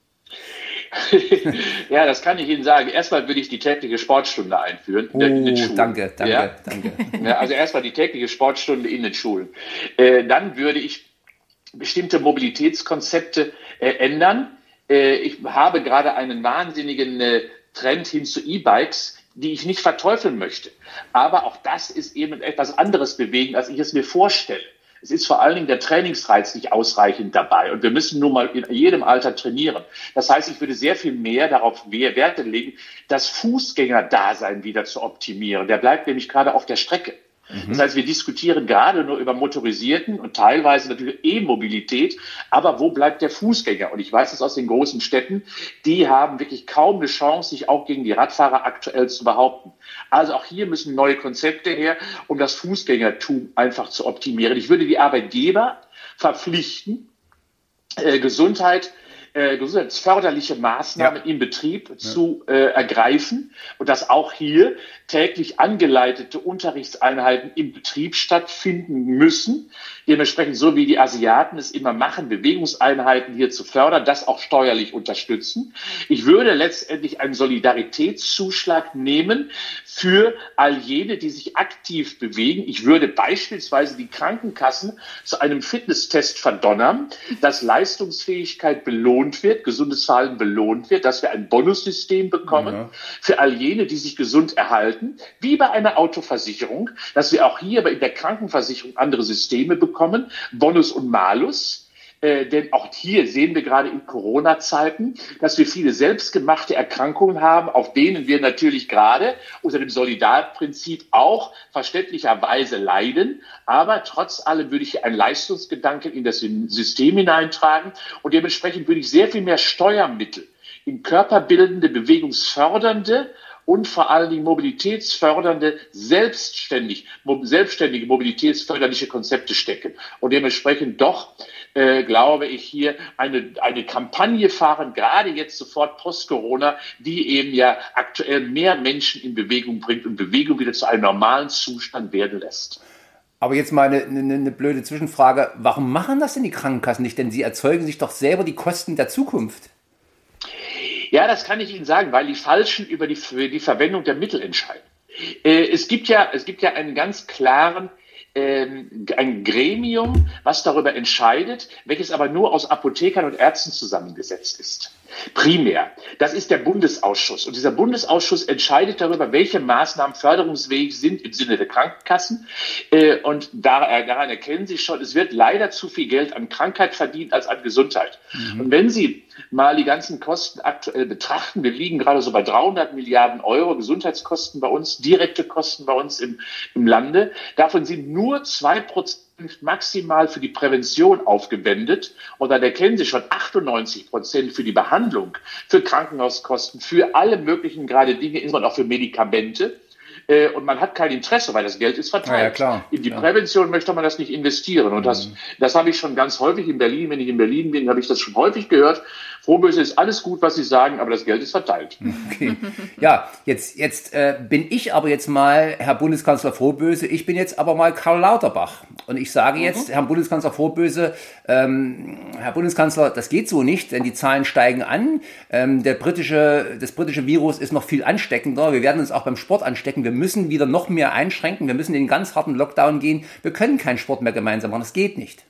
Ja, das kann ich Ihnen sagen. Erstmal würde ich die tägliche Sportstunde einführen. In, der, in den Schulen. Danke, danke, ja? danke. Ja, also erstmal die tägliche Sportstunde in den Schulen. Äh, dann würde ich bestimmte Mobilitätskonzepte äh, ändern. Äh, ich habe gerade einen wahnsinnigen äh, Trend hin zu E-Bikes, die ich nicht verteufeln möchte. Aber auch das ist eben etwas anderes bewegen, als ich es mir vorstelle. Es ist vor allen Dingen der Trainingsreiz nicht ausreichend dabei. Und wir müssen nun mal in jedem Alter trainieren. Das heißt, ich würde sehr viel mehr darauf mehr Werte legen, das Fußgängerdasein wieder zu optimieren. Der bleibt nämlich gerade auf der Strecke. Das heißt, wir diskutieren gerade nur über motorisierten und teilweise natürlich E-Mobilität, aber wo bleibt der Fußgänger? Und ich weiß es aus den großen Städten, die haben wirklich kaum eine Chance, sich auch gegen die Radfahrer aktuell zu behaupten. Also auch hier müssen neue Konzepte her, um das Fußgängertum einfach zu optimieren. Ich würde die Arbeitgeber verpflichten, äh, Gesundheit Äh, gesundheitsförderliche Maßnahmen ja. im Betrieb ja. zu äh, ergreifen und dass auch hier täglich angeleitete Unterrichtseinheiten im Betrieb stattfinden müssen. Dementsprechend, so wie die Asiaten es immer machen, Bewegungseinheiten hier zu fördern, das auch steuerlich unterstützen. Ich würde letztendlich einen Solidaritätszuschlag nehmen für all jene, die sich aktiv bewegen. Ich würde beispielsweise die Krankenkassen zu einem Fitnesstest verdonnern, dass Leistungsfähigkeit belohnt wird, gesundes Verhalten belohnt wird, dass wir ein Bonussystem bekommen ja. für all jene, die sich gesund erhalten, wie bei einer Autoversicherung, dass wir auch hier aber in der Krankenversicherung andere Systeme bekommen, Bonus und Malus. Äh, denn auch hier sehen wir gerade in Corona-Zeiten, dass wir viele selbstgemachte Erkrankungen haben, auf denen wir natürlich gerade unter dem Solidarprinzip auch verständlicherweise leiden. Aber trotz allem würde ich einen Leistungsgedanken in das System hineintragen und dementsprechend würde ich sehr viel mehr Steuermittel in körperbildende, bewegungsfördernde und vor allen Dingen mobilitätsfördernde, selbstständig, selbstständige mobilitätsförderliche Konzepte stecken. Und dementsprechend doch, äh, glaube ich, hier eine, eine Kampagne fahren, gerade jetzt sofort post-Corona, die eben ja aktuell mehr Menschen in Bewegung bringt und Bewegung wieder zu einem normalen Zustand werden lässt. Aber jetzt mal eine, eine, eine blöde Zwischenfrage. Warum machen das denn die Krankenkassen nicht? Denn sie erzeugen sich doch selber die Kosten der Zukunft. Ja, das kann ich Ihnen sagen, weil die Falschen über die, die Verwendung der Mittel entscheiden. Äh, es gibt ja, es gibt ja einen ganz klaren, ähm, ein Gremium, was darüber entscheidet, welches aber nur aus Apothekern und Ärzten zusammengesetzt ist. Primär. Das ist der Bundesausschuss. Und dieser Bundesausschuss entscheidet darüber, welche Maßnahmen förderungsfähig sind im Sinne der Krankenkassen. Und daran erkennen Sie schon, es wird leider zu viel Geld an Krankheit verdient als an Gesundheit. Mhm. Und wenn Sie mal die ganzen Kosten aktuell betrachten, wir liegen gerade so bei dreihundert Milliarden Euro Gesundheitskosten bei uns, direkte Kosten bei uns im, im Lande. Davon sind nur zwei Prozent maximal für die Prävention aufgewendet und dann erkennen Sie schon achtundneunzig Prozent für die Behandlung, für Krankenhauskosten, für alle möglichen gerade Dinge, insbesondere auch für Medikamente. Und man hat kein Interesse, weil das Geld ist verteilt. Ja, ja, klar, in die klar. Prävention möchte man das nicht investieren. Und Mhm. das, das habe ich schon ganz häufig in Berlin. Wenn ich in Berlin bin, habe ich das schon häufig gehört. Frohböse ist alles gut, was Sie sagen, aber das Geld ist verteilt. Okay. Ja, jetzt, jetzt äh, bin ich aber jetzt mal Herr Bundeskanzler Frohböse, ich bin jetzt aber mal Karl Lauterbach. Und ich sage jetzt, mhm. Herr Bundeskanzler Frohböse, ähm, Herr Bundeskanzler, das geht so nicht, denn die Zahlen steigen an. Ähm, der britische, das britische Virus ist noch viel ansteckender. Wir werden uns auch beim Sport anstecken. Wir müssen wieder noch mehr einschränken. Wir müssen in den ganz harten Lockdown gehen. Wir können keinen Sport mehr gemeinsam machen. Das geht nicht.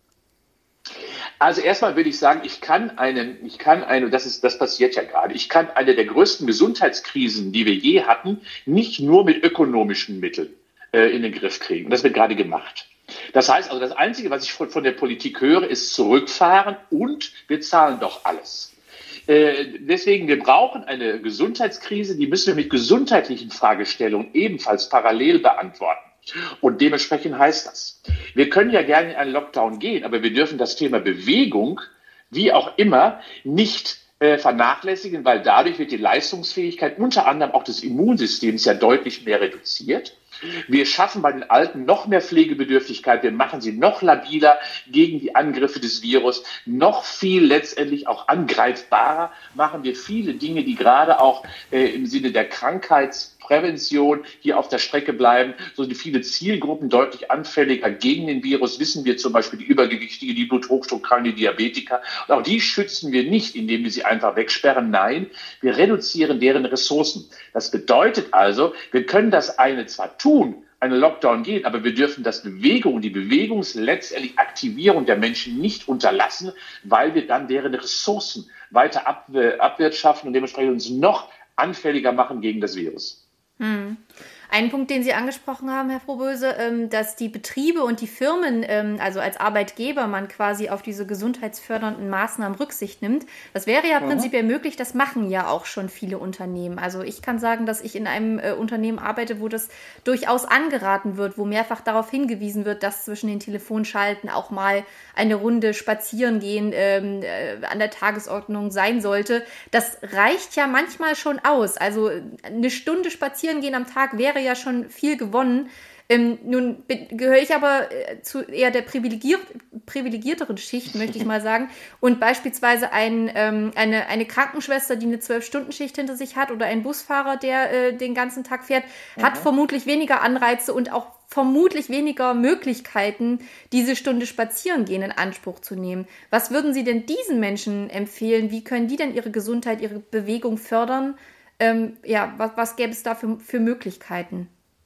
Also erstmal würde ich sagen, ich kann einen, ich kann eine, das ist, das passiert ja gerade, ich kann eine der größten Gesundheitskrisen, die wir je hatten, nicht nur mit ökonomischen Mitteln äh, in den Griff kriegen. Das wird gerade gemacht. Das heißt also, das Einzige, was ich von, von der Politik höre, ist zurückfahren und wir zahlen doch alles. Äh, deswegen, wir brauchen eine Gesundheitskrise, die müssen wir mit gesundheitlichen Fragestellungen ebenfalls parallel beantworten. Und dementsprechend heißt das, wir können ja gerne in einen Lockdown gehen, aber wir dürfen das Thema Bewegung, wie auch immer, nicht äh, vernachlässigen, weil dadurch wird die Leistungsfähigkeit unter anderem auch des Immunsystems ja deutlich mehr reduziert. Wir schaffen bei den Alten noch mehr Pflegebedürftigkeit, wir machen sie noch labiler gegen die Angriffe des Virus, noch viel letztendlich auch angreifbarer, machen wir viele Dinge, die gerade auch äh, im Sinne der Krankheitsprävention hier auf der Strecke bleiben, so sind viele Zielgruppen deutlich anfälliger gegen den Virus, wissen wir zum Beispiel die Übergewichtige, die Bluthochdruckkranken, die Diabetiker. Und auch die schützen wir nicht, indem wir sie einfach wegsperren. Nein, wir reduzieren deren Ressourcen. Das bedeutet also, wir können das eine zwar tun, eine Lockdown geht, aber wir dürfen das Bewegung, die Bewegungs letztendlich Aktivierung der Menschen nicht unterlassen, weil wir dann deren Ressourcen weiter ab, abwirtschaften und dementsprechend uns noch anfälliger machen gegen das Virus. Hm. Ein Punkt, den Sie angesprochen haben, Herr Frohböse, dass die Betriebe und die Firmen, also als Arbeitgeber, man quasi auf diese gesundheitsfördernden Maßnahmen Rücksicht nimmt. Das wäre ja mhm. prinzipiell möglich, das machen ja auch schon viele Unternehmen. Also ich kann sagen, dass ich in einem Unternehmen arbeite, wo das durchaus angeraten wird, wo mehrfach darauf hingewiesen wird, dass zwischen den Telefonschalten auch mal eine Runde spazieren gehen ähm, äh, an der Tagesordnung sein sollte. Das reicht ja manchmal schon aus. Also eine Stunde spazieren gehen am Tag wäre ja schon viel gewonnen. Ähm, nun gehöre ich aber äh, zu eher der privilegiert, privilegierteren Schicht, möchte ich mal sagen. Und beispielsweise ein, ähm, eine, eine Krankenschwester, die eine zwölf-Stunden-Schicht hinter sich hat oder ein Busfahrer, der äh, den ganzen Tag fährt, mhm. hat vermutlich weniger Anreize und auch vermutlich weniger Möglichkeiten, diese Stunde spazieren gehen in Anspruch zu nehmen. Was würden Sie denn diesen Menschen empfehlen? Wie können die denn ihre Gesundheit, ihre Bewegung fördern? Ähm, ja, was, was gäbe es da für, für Möglichkeiten?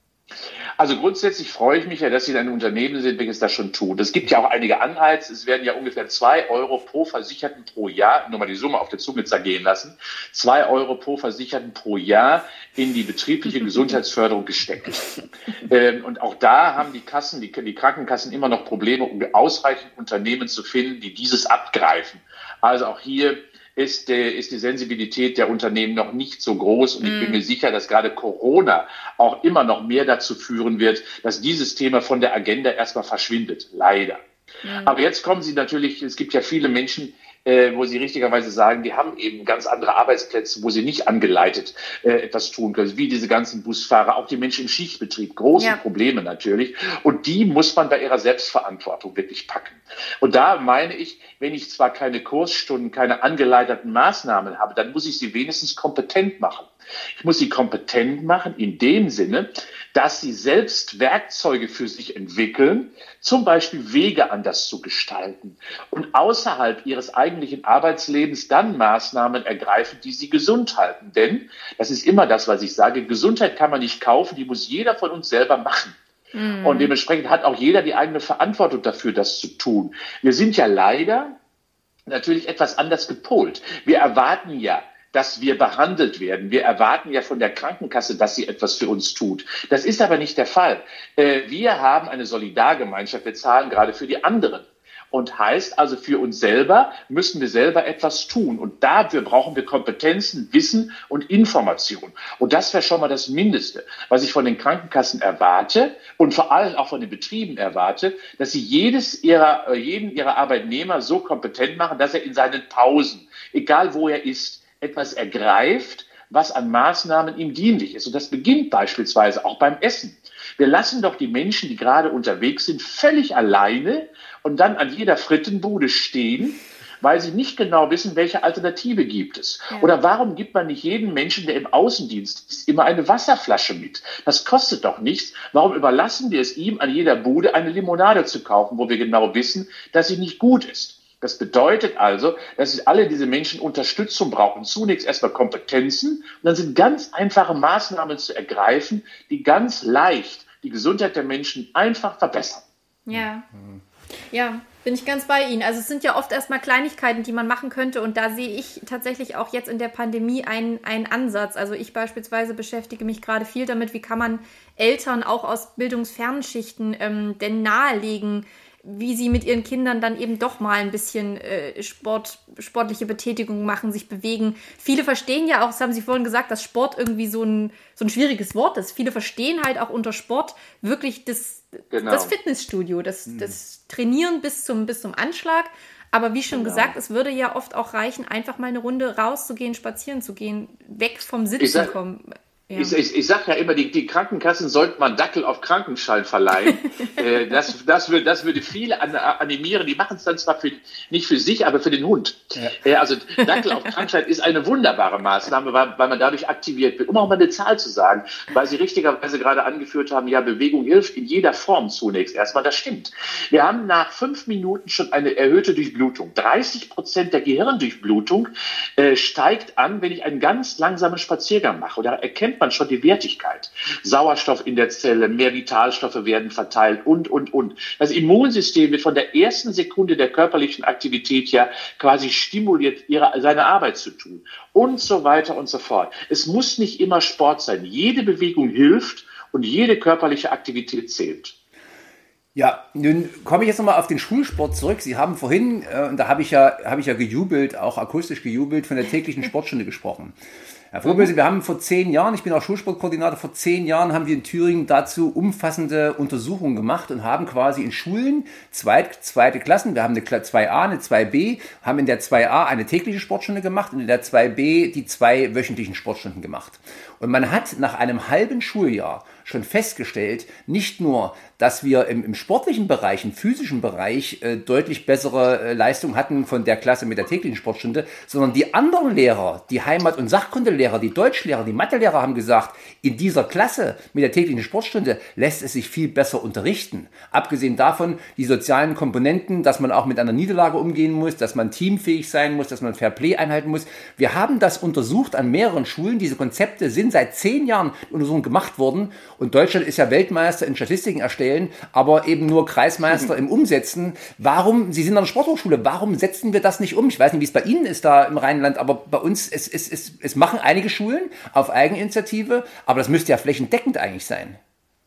Also grundsätzlich freue ich mich ja, dass Sie in einem Unternehmen sind, welches das schon tut. Es gibt ja auch einige Anreize. Es werden ja ungefähr zwei Euro pro Versicherten pro Jahr, nur mal die Summe auf der Zunge zergehen lassen, zwei Euro pro Versicherten pro Jahr in die betriebliche Gesundheitsförderung gesteckt. Ähm, und auch da haben die Kassen, die, die Krankenkassen immer noch Probleme, um ausreichend Unternehmen zu finden, die dieses abgreifen. Also auch hier ist, äh, ist die Sensibilität der Unternehmen noch nicht so groß. Und ich bin mir sicher, dass gerade Corona auch immer noch mehr dazu führen wird, dass dieses Thema von der Agenda erstmal verschwindet. Leider. Mhm. Aber jetzt kommen Sie natürlich, es gibt ja viele Menschen, äh, wo Sie richtigerweise sagen, die haben eben ganz andere Arbeitsplätze, wo sie nicht angeleitet äh, etwas tun können, wie diese ganzen Busfahrer, auch die Menschen im Schichtbetrieb, große ja. Probleme natürlich. Und die muss man bei ihrer Selbstverantwortung wirklich packen. Und da meine ich, wenn ich zwar keine Kursstunden, keine angeleiteten Maßnahmen habe, dann muss ich sie wenigstens kompetent machen. Ich muss sie kompetent machen in dem Sinne, dass sie selbst Werkzeuge für sich entwickeln, zum Beispiel Wege anders zu gestalten und außerhalb ihres eigentlichen Arbeitslebens dann Maßnahmen ergreifen, die sie gesund halten. Denn, das ist immer das, was ich sage, Gesundheit kann man nicht kaufen, die muss jeder von uns selber machen. Mhm. Und dementsprechend hat auch jeder die eigene Verantwortung dafür, das zu tun. Wir sind ja leider natürlich etwas anders gepolt. Wir erwarten ja, dass wir behandelt werden. Wir erwarten ja von der Krankenkasse, dass sie etwas für uns tut. Das ist aber nicht der Fall. Wir haben eine Solidargemeinschaft, wir zahlen gerade für die anderen. und heißt also, für uns selber müssen wir selber etwas tun. Und dafür brauchen wir Kompetenzen, Wissen und Information. Und das wäre schon mal das Mindeste, was ich von den Krankenkassen erwarte und vor allem auch von den Betrieben erwarte, dass sie jedes ihrer, jeden ihrer Arbeitnehmer so kompetent machen, dass er in seinen Pausen, egal wo er ist, etwas ergreift, was an Maßnahmen ihm dienlich ist. Und das beginnt beispielsweise auch beim Essen. Wir lassen doch die Menschen, die gerade unterwegs sind, völlig alleine und dann an jeder Frittenbude stehen, weil sie nicht genau wissen, welche Alternative gibt es. Ja. Oder warum gibt man nicht jedem Menschen, der im Außendienst ist, immer eine Wasserflasche mit? Das kostet doch nichts. Warum überlassen wir es ihm, an jeder Bude eine Limonade zu kaufen, wo wir genau wissen, dass sie nicht gut ist? Das bedeutet also, dass alle diese Menschen Unterstützung brauchen. Zunächst erstmal Kompetenzen und dann sind ganz einfache Maßnahmen zu ergreifen, die ganz leicht die Gesundheit der Menschen einfach verbessern. Ja, ja, bin ich ganz bei Ihnen. Also es sind ja oft erstmal Kleinigkeiten, die man machen könnte und da sehe ich tatsächlich auch jetzt in der Pandemie einen, einen Ansatz. Also ich beispielsweise beschäftige mich gerade viel damit, wie kann man Eltern auch aus bildungsfernen Schichten ähm, denn nahelegen, wie sie mit ihren Kindern dann eben doch mal ein bisschen äh, Sport, sportliche Betätigung machen, sich bewegen. Viele verstehen ja auch, das haben Sie vorhin gesagt, dass Sport irgendwie so ein, so ein schwieriges Wort ist. Viele verstehen halt auch unter Sport wirklich das, genau. das Fitnessstudio, das, hm. das Trainieren bis zum, bis zum Anschlag. Aber wie schon genau. gesagt, es würde ja oft auch reichen, einfach mal eine Runde rauszugehen, spazieren zu gehen, weg vom Sitzen kommen. Ja. Ich, ich, ich sage ja immer, die, die Krankenkassen sollten mal Dackel auf Krankenschein verleihen. äh, das, das, würde, das würde viele an, animieren. Die machen es dann zwar für, nicht für sich, aber für den Hund. Ja. Äh, also Dackel auf Krankenschein ist eine wunderbare Maßnahme, weil, weil man dadurch aktiviert wird. Um auch mal eine Zahl zu sagen, weil Sie richtigerweise gerade angeführt haben, ja, Bewegung hilft in jeder Form zunächst erstmal. Das stimmt. Wir haben nach fünf Minuten schon eine erhöhte Durchblutung. dreißig Prozent der Gehirndurchblutung äh, steigt an, wenn ich einen ganz langsamen Spaziergang mache. Oder erkennt man schon die Wertigkeit. Sauerstoff in der Zelle, mehr Vitalstoffe werden verteilt und, und, und. Das Immunsystem wird von der ersten Sekunde der körperlichen Aktivität ja quasi stimuliert, ihre, seine Arbeit zu tun und so weiter und so fort. Es muss nicht immer Sport sein. Jede Bewegung hilft und jede körperliche Aktivität zählt. Ja, nun komme ich jetzt nochmal auf den Schulsport zurück. Sie haben vorhin, äh, und da habe ich ja, habe ich ja gejubelt, auch akustisch gejubelt, von der täglichen Sportstunde gesprochen. Herr Vorböse, wir haben vor zehn Jahren, ich bin auch Schulsportkoordinator, vor zehn Jahren haben wir in Thüringen dazu umfassende Untersuchungen gemacht und haben quasi in Schulen zweit, zweite Klassen, wir haben eine zwei a, eine zwei b, haben in der zwei a eine tägliche Sportstunde gemacht und in der zwei b die zwei wöchentlichen Sportstunden gemacht. Und man hat nach einem halben Schuljahr schon festgestellt, nicht nur, dass wir im, im sportlichen Bereich, im physischen Bereich äh, deutlich bessere äh, Leistung hatten von der Klasse mit der täglichen Sportstunde, sondern die anderen Lehrer, die Heimat- und Sachkundelehrer, die Deutschlehrer, die Mathelehrer haben gesagt, in dieser Klasse mit der täglichen Sportstunde lässt es sich viel besser unterrichten. Abgesehen davon die sozialen Komponenten, dass man auch mit einer Niederlage umgehen muss, dass man teamfähig sein muss, dass man Fairplay einhalten muss. Wir haben das untersucht an mehreren Schulen. Diese Konzepte sind seit zehn Jahren Untersuchungen gemacht worden. Und Deutschland ist ja Weltmeister in Statistiken erstellen, aber eben nur Kreismeister im Umsetzen. Warum, Sie sind an der Sporthochschule, warum setzen wir das nicht um? Ich weiß nicht, wie es bei Ihnen ist da im Rheinland, aber bei uns, es, es, es, es machen einige Schulen auf Eigeninitiative, aber das müsste ja flächendeckend eigentlich sein.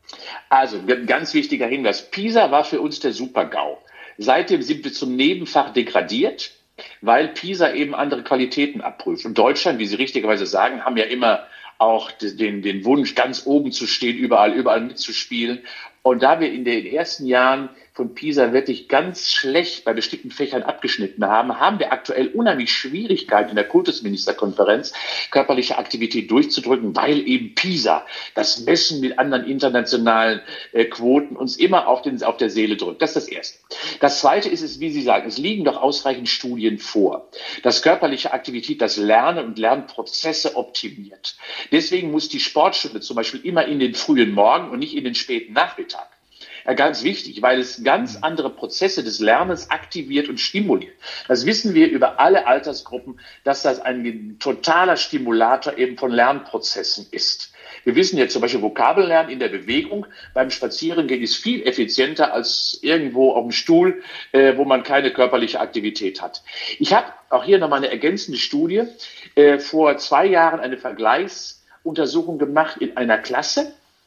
Also, ganz wichtiger Hinweis. PISA war für uns der Super-GAU. Seitdem sind wir zum Nebenfach degradiert, weil PISA eben andere Qualitäten abprüft. Und Deutschland, wie Sie richtigerweise sagen, haben ja immer auch den, den Wunsch, ganz oben zu stehen, überall, überall mitzuspielen. Und da wir in den ersten Jahren von PISA wirklich ganz schlecht bei bestimmten Fächern abgeschnitten haben, haben wir aktuell unheimlich Schwierigkeiten in der Kultusministerkonferenz, körperliche Aktivität durchzudrücken, weil eben PISA, das Messen mit anderen internationalen äh, Quoten, uns immer auf, den, auf der Seele drückt. Das ist das Erste. Das Zweite ist es, wie Sie sagen, es liegen doch ausreichend Studien vor, dass körperliche Aktivität das Lernen und Lernprozesse optimiert. Deswegen muss die Sportstunde zum Beispiel immer in den frühen Morgen und nicht in den späten Nachmittag. Ja, ganz wichtig, weil es ganz andere Prozesse des Lernens aktiviert und stimuliert. Das wissen wir über alle Altersgruppen, dass das ein totaler Stimulator eben von Lernprozessen ist. Wir wissen jetzt zum Beispiel, Vokabellernen in der Bewegung beim Spazierengehen ist viel effizienter als irgendwo auf dem Stuhl, äh, wo man keine körperliche Aktivität hat. Ich habe auch hier nochmal eine ergänzende Studie, äh, vor zwei Jahren eine Vergleichsuntersuchung gemacht in einer Klasse.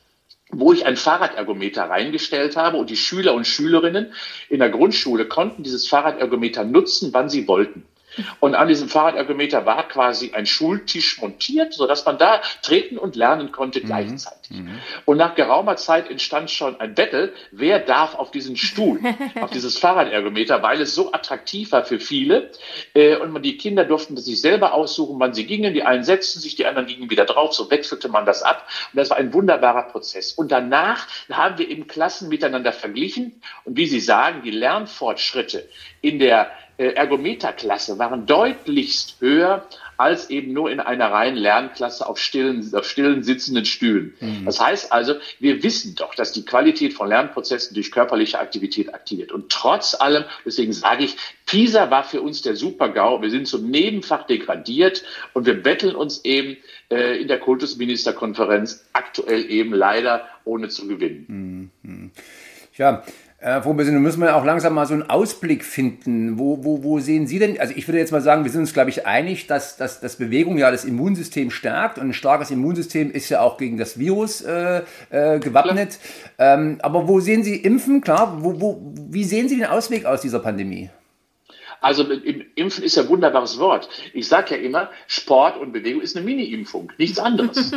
wo ich ein Fahrradergometer reingestellt habe und die Schüler und Schülerinnen in der Grundschule konnten dieses Fahrradergometer nutzen, wann sie wollten. Und an diesem Fahrradergometer war quasi ein Schultisch montiert, sodass man da treten und lernen konnte gleichzeitig. Mhm. Und nach geraumer Zeit entstand schon ein Battle, wer darf auf diesen Stuhl, auf dieses Fahrradergometer, weil es so attraktiv war für viele. Und man, die Kinder durften sich selber aussuchen, wann sie gingen. Die einen setzten sich, die anderen gingen wieder drauf. So wechselte man das ab. Und das war ein wunderbarer Prozess. Und danach haben wir eben Klassen miteinander verglichen. Und wie Sie sagen, die Lernfortschritte in der Ergometerklasse waren deutlichst höher als eben nur in einer reinen Lernklasse auf stillen, auf stillen sitzenden Stühlen. Mhm. Das heißt also, wir wissen doch, dass die Qualität von Lernprozessen durch körperliche Aktivität aktiviert. Und trotz allem, deswegen sage ich, PISA war für uns der Super-GAU. Wir sind zum Nebenfach degradiert und wir betteln uns eben äh, in der Kultusministerkonferenz aktuell eben leider ohne zu gewinnen. Mhm. Ja, Äh, Frau Böse, nun müssen wir auch langsam mal so einen Ausblick finden. Wo, wo, wo sehen Sie denn, also ich würde jetzt mal sagen, wir sind uns, glaube ich, einig, dass, dass, dass Bewegung ja das Immunsystem stärkt und ein starkes Immunsystem ist ja auch gegen das Virus äh, äh, gewappnet. Ähm, aber wo sehen Sie Impfen? Klar, wo, wo, wie sehen Sie den Ausweg aus dieser Pandemie? Also Impfen ist ja ein wunderbares Wort. Ich sage ja immer, Sport und Bewegung ist eine Mini-Impfung, nichts anderes.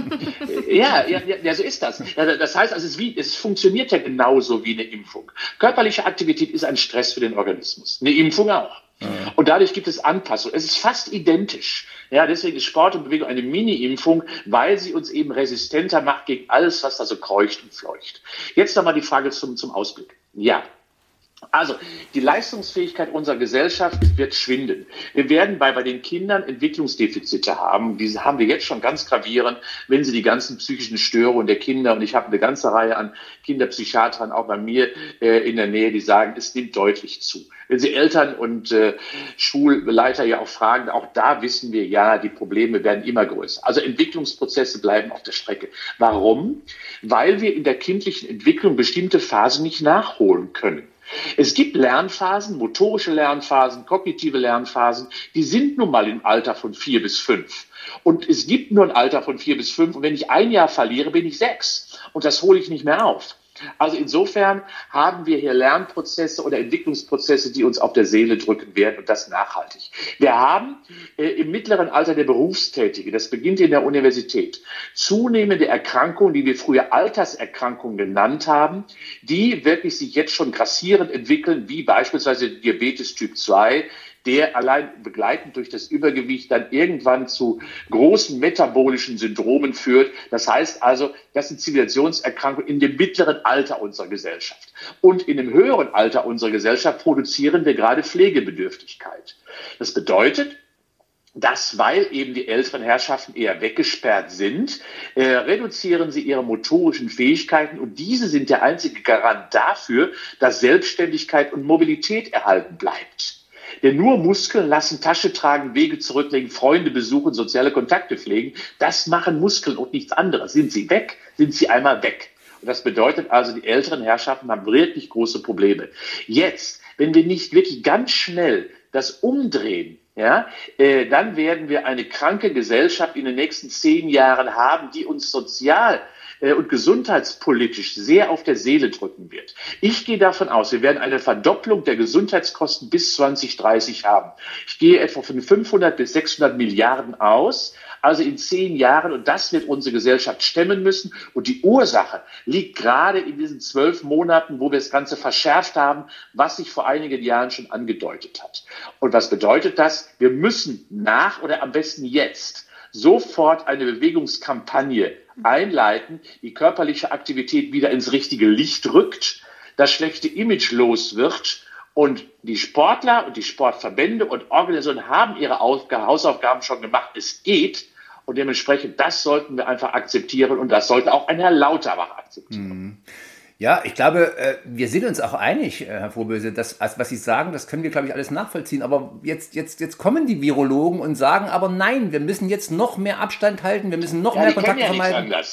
ja, ja, ja, so ist das. Das heißt, also es, ist wie, es funktioniert ja genauso wie eine Impfung. Körperliche Aktivität ist ein Stress für den Organismus. Eine Impfung auch. Ja. Und dadurch gibt es Anpassungen. Es ist fast identisch. Ja, deswegen ist Sport und Bewegung eine Mini-Impfung, weil sie uns eben resistenter macht gegen alles, was da so kreucht und fleucht. Jetzt nochmal die Frage zum, zum Ausblick. Ja. Also, die Leistungsfähigkeit unserer Gesellschaft wird schwinden. Wir werden bei, bei den Kindern Entwicklungsdefizite haben. Diese haben wir jetzt schon ganz gravierend, wenn sie die ganzen psychischen Störungen der Kinder, und ich habe eine ganze Reihe an Kinderpsychiatern auch bei mir äh, in der Nähe, die sagen, es nimmt deutlich zu. Wenn Sie Eltern und äh, Schulleiter ja auch fragen, auch da wissen wir, ja, die Probleme werden immer größer. Also Entwicklungsprozesse bleiben auf der Strecke. Warum? Weil wir in der kindlichen Entwicklung bestimmte Phasen nicht nachholen können. Es gibt Lernphasen, motorische Lernphasen, kognitive Lernphasen, die sind nun mal im Alter von vier bis fünf. Und es gibt nur ein Alter von vier bis fünf. Und wenn ich ein Jahr verliere, bin ich sechs. Und das hole ich nicht mehr auf. Also insofern haben wir hier Lernprozesse oder Entwicklungsprozesse, die uns auf der Seele drücken werden, und das nachhaltig. Wir haben äh, im mittleren Alter der Berufstätige, das beginnt in der Universität, zunehmende Erkrankungen, die wir früher Alterserkrankungen genannt haben, die wirklich sich jetzt schon grassierend entwickeln, wie beispielsweise Diabetes Typ zwei, der allein begleitend durch das Übergewicht dann irgendwann zu großen metabolischen Syndromen führt. Das heißt also, das sind Zivilisationserkrankungen in dem mittleren Alter unserer Gesellschaft. Und in dem höheren Alter unserer Gesellschaft produzieren wir gerade Pflegebedürftigkeit. Das bedeutet, dass, weil eben die älteren Herrschaften eher weggesperrt sind, äh, reduzieren sie ihre motorischen Fähigkeiten, und diese sind der einzige Garant dafür, dass Selbstständigkeit und Mobilität erhalten bleibt. Denn nur Muskeln lassen Tasche tragen, Wege zurücklegen, Freunde besuchen, soziale Kontakte pflegen. Das machen Muskeln und nichts anderes. Sind sie weg, sind sie einmal weg. Und das bedeutet also, die älteren Herrschaften haben wirklich große Probleme. Jetzt, wenn wir nicht wirklich ganz schnell das umdrehen, ja, äh, dann werden wir eine kranke Gesellschaft in den nächsten zehn Jahren haben, die uns sozial und gesundheitspolitisch sehr auf der Seele drücken wird. Ich gehe davon aus, wir werden eine Verdopplung der Gesundheitskosten bis zwanzig dreißig haben. Ich gehe etwa von fünfhundert bis sechshundert Milliarden aus, also in zehn Jahren, und das wird unsere Gesellschaft stemmen müssen. Und die Ursache liegt gerade in diesen zwölf Monaten, wo wir das Ganze verschärft haben, was sich vor einigen Jahren schon angedeutet hat. Und was bedeutet das? Wir müssen nach oder am besten jetzt sofort eine Bewegungskampagne einleiten, die körperliche Aktivität wieder ins richtige Licht rückt, das schlechte Image los wird, und die Sportler und die Sportverbände und Organisationen haben ihre Hausaufgaben schon gemacht. Es geht, und dementsprechend, das sollten wir einfach akzeptieren, und das sollte auch ein Herr Lauterbach akzeptieren. Mhm. Ja, ich glaube, wir sind uns auch einig, Herr Frohböse, dass, was Sie sagen, das können wir, glaube ich, alles nachvollziehen. Aber jetzt, jetzt, jetzt kommen die Virologen und sagen, aber nein, wir müssen jetzt noch mehr Abstand halten, wir müssen noch ja, mehr die Kontakte ja vermeiden. Nicht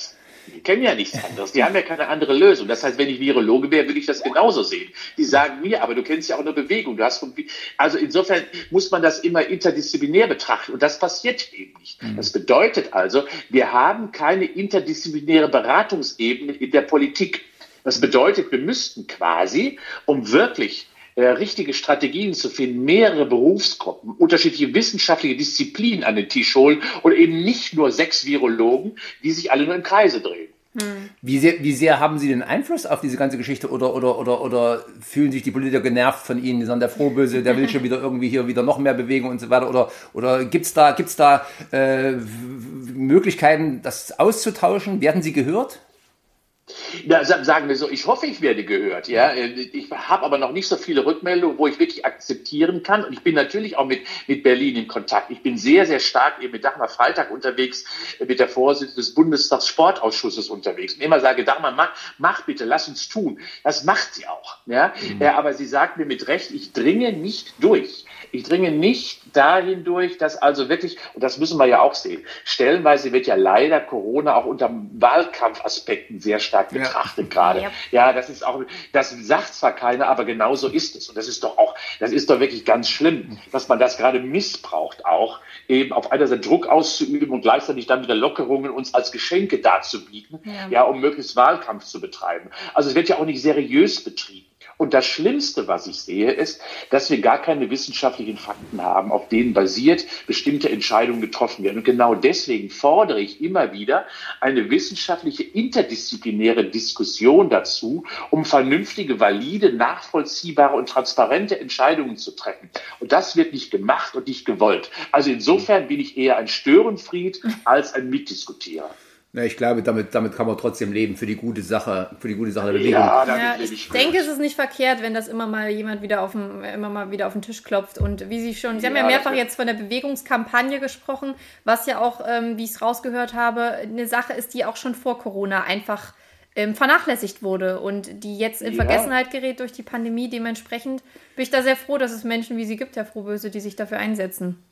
Die kennen ja nichts anderes. Die haben ja keine andere Lösung. Das heißt, wenn ich Virologe wäre, würde ich das genauso sehen. Die sagen mir, aber du kennst ja auch eine Bewegung. Du hast, also insofern muss man das immer interdisziplinär betrachten. Und das passiert eben nicht. Mhm. Das bedeutet also, wir haben keine interdisziplinäre Beratungsebene in der Politik. Das bedeutet, wir müssten quasi, um wirklich äh, richtige Strategien zu finden, mehrere Berufsgruppen, unterschiedliche wissenschaftliche Disziplinen an den Tisch holen und eben nicht nur sechs Virologen, die sich alle nur im Kreise drehen. Hm. Wie sehr, wie sehr haben Sie den Einfluss auf diese ganze Geschichte oder, oder, oder, oder fühlen sich die Politiker genervt von Ihnen, die sagen, der Frohböse, der will schon wieder irgendwie hier wieder noch mehr bewegen und so weiter, oder, oder gibt's da, gibt's da äh, Möglichkeiten, das auszutauschen? Werden Sie gehört? Ja, sagen wir so, ich hoffe, ich werde gehört. Ja, ich habe aber noch nicht so viele Rückmeldungen, wo ich wirklich akzeptieren kann. Und ich bin natürlich auch mit, mit Berlin in Kontakt. Ich bin sehr, sehr stark eben mit Dagmar Freitag unterwegs, mit der Vorsitzenden des Bundestagssportausschusses unterwegs. Und immer sage, Dagmar, mach, mach bitte, lass uns tun. Das macht sie auch. Ja, mhm. Aber sie sagt mir mit Recht, ich dringe nicht durch. Ich dringe nicht dahin durch, dass also wirklich, und das müssen wir ja auch sehen, stellenweise wird ja leider Corona auch unter Wahlkampfaspekten sehr stark betrachtet ja. gerade. Ja. ja, das ist auch, das sagt zwar keiner, aber genau so ist es. Und das ist doch auch, das ist doch wirklich ganz schlimm, dass man das gerade missbraucht auch, eben auf einer Seite Druck auszuüben und gleichzeitig dann wieder Lockerungen uns als Geschenke darzubieten, ja. ja, um möglichst Wahlkampf zu betreiben. Also es wird ja auch nicht seriös betrieben. Und das Schlimmste, was ich sehe, ist, dass wir gar keine wissenschaftlichen Fakten haben, auf denen basiert bestimmte Entscheidungen getroffen werden. Und genau deswegen fordere ich immer wieder eine wissenschaftliche, interdisziplinäre Diskussion dazu, um vernünftige, valide, nachvollziehbare und transparente Entscheidungen zu treffen. Und das wird nicht gemacht und nicht gewollt. Also insofern bin ich eher ein Störenfried als ein Mitdiskutierer. Ja, ich glaube, damit, damit kann man trotzdem leben für die gute Sache, für die gute Sache der Bewegung. Ja, ja, ich, ich denke, es ist nicht verkehrt, wenn das immer mal jemand wieder auf den, immer mal wieder auf den Tisch klopft. Und wie Sie schon, Sie ja, haben ja mehrfach jetzt von der Bewegungskampagne gesprochen, was ja auch, ähm, wie ich es rausgehört habe, eine Sache ist, die auch schon vor Corona einfach ähm, vernachlässigt wurde und die jetzt in ja. Vergessenheit gerät durch die Pandemie. Dementsprechend bin ich da sehr froh, dass es Menschen wie Sie gibt, Herr Frohböse, die sich dafür einsetzen.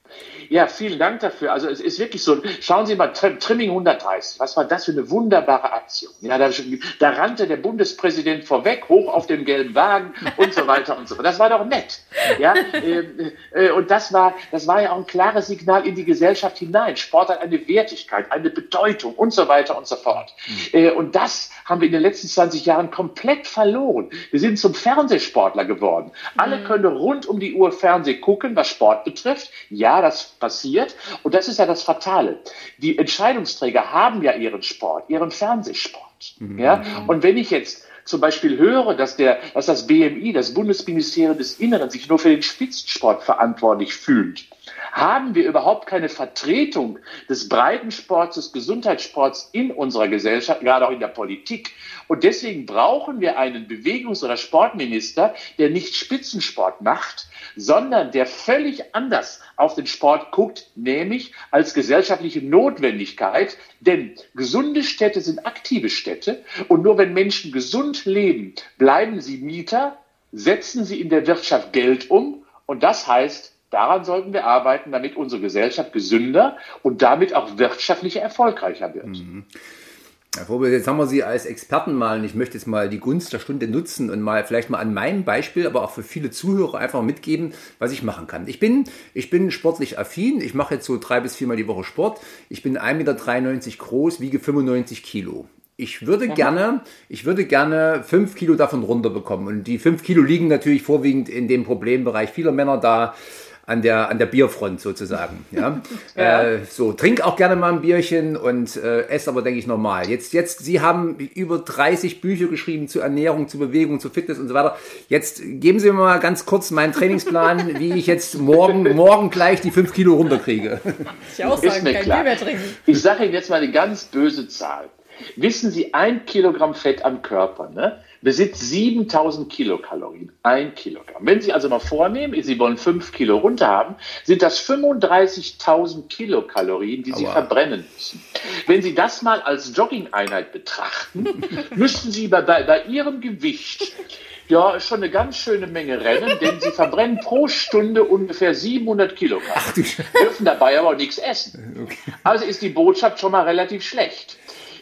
Ja, vielen Dank dafür. Also es ist wirklich so, schauen Sie mal, Trimming hundertdreißig, was war das für eine wunderbare Aktion. Ja, da, da rannte der Bundespräsident vorweg, hoch auf dem gelben Wagen und so weiter und so fort. Das war doch nett. Ja, äh, äh, und das war, das war ja auch ein klares Signal in die Gesellschaft hinein. Sport hat eine Wertigkeit, eine Bedeutung und so weiter und so fort. Mhm. Äh, und das haben wir in den letzten zwanzig Jahren komplett verloren. Wir sind zum Fernsehsportler geworden. Mhm. Alle können rund um die Uhr Fernseh gucken, was Sport betrifft. Ja, das passiert. Und das ist ja das Fatale. Die Entscheidungsträger haben ja ihren Sport, ihren Fernsehsport. Mhm. Ja? Und wenn ich jetzt zum Beispiel höre, dass, der, dass das B M I, das Bundesministerium des Inneren, sich nur für den Spitzensport verantwortlich fühlt, haben wir überhaupt keine Vertretung des Breitensports, des Gesundheitssports in unserer Gesellschaft, gerade auch in der Politik. Und deswegen brauchen wir einen Bewegungs- oder Sportminister, der nicht Spitzensport macht, sondern der völlig anders auf den Sport guckt, nämlich als gesellschaftliche Notwendigkeit. Denn gesunde Städte sind aktive Städte und nur wenn Menschen gesund leben, bleiben sie Mieter, setzen sie in der Wirtschaft Geld um und das heißt, daran sollten wir arbeiten, damit unsere Gesellschaft gesünder und damit auch wirtschaftlich erfolgreicher wird. Mhm. Herr Frohböse, jetzt haben wir Sie als Experten mal, und ich möchte jetzt mal die Gunst der Stunde nutzen und mal vielleicht mal an meinem Beispiel, aber auch für viele Zuhörer einfach mitgeben, was ich machen kann. Ich bin, ich bin sportlich affin, ich mache jetzt so drei bis viermal die Woche Sport, ich bin ein Meter dreiundneunzig groß, wiege fünfundneunzig Kilo. Ich würde gerne, ich würde gerne fünf Kilo davon runterbekommen und die fünf Kilo liegen natürlich vorwiegend in dem Problembereich vieler Männer da, an der, an der Bierfront sozusagen, ja. ja. Äh, so, trink auch gerne mal ein Bierchen und äh, esse aber, denke ich, normal. Jetzt, jetzt, Sie haben über dreißig Bücher geschrieben zu Ernährung, zu Bewegung, zu Fitness und so weiter. Jetzt geben Sie mir mal ganz kurz meinen Trainingsplan, wie ich jetzt morgen, morgen gleich die fünf Kilo runterkriege. Ich auch sagen, kein Bier mehr trinken. Ich sage Ihnen jetzt mal eine ganz böse Zahl. Wissen Sie, ein Kilogramm Fett am Körper, ne, besitzt siebentausend Kilokalorien. Ein Kilogramm. Wenn Sie also mal vornehmen, Sie wollen fünf Kilo runter haben, sind das fünfunddreißigtausend Kilokalorien, die Sie Aua. verbrennen müssen. Wenn Sie das mal als Jogging-Einheit betrachten, müssten Sie bei, bei, bei Ihrem Gewicht ja schon eine ganz schöne Menge rennen, denn Sie verbrennen pro Stunde ungefähr siebenhundert Kilogramm. Dürfen dabei aber auch nichts essen. Okay. Also ist die Botschaft schon mal relativ schlecht.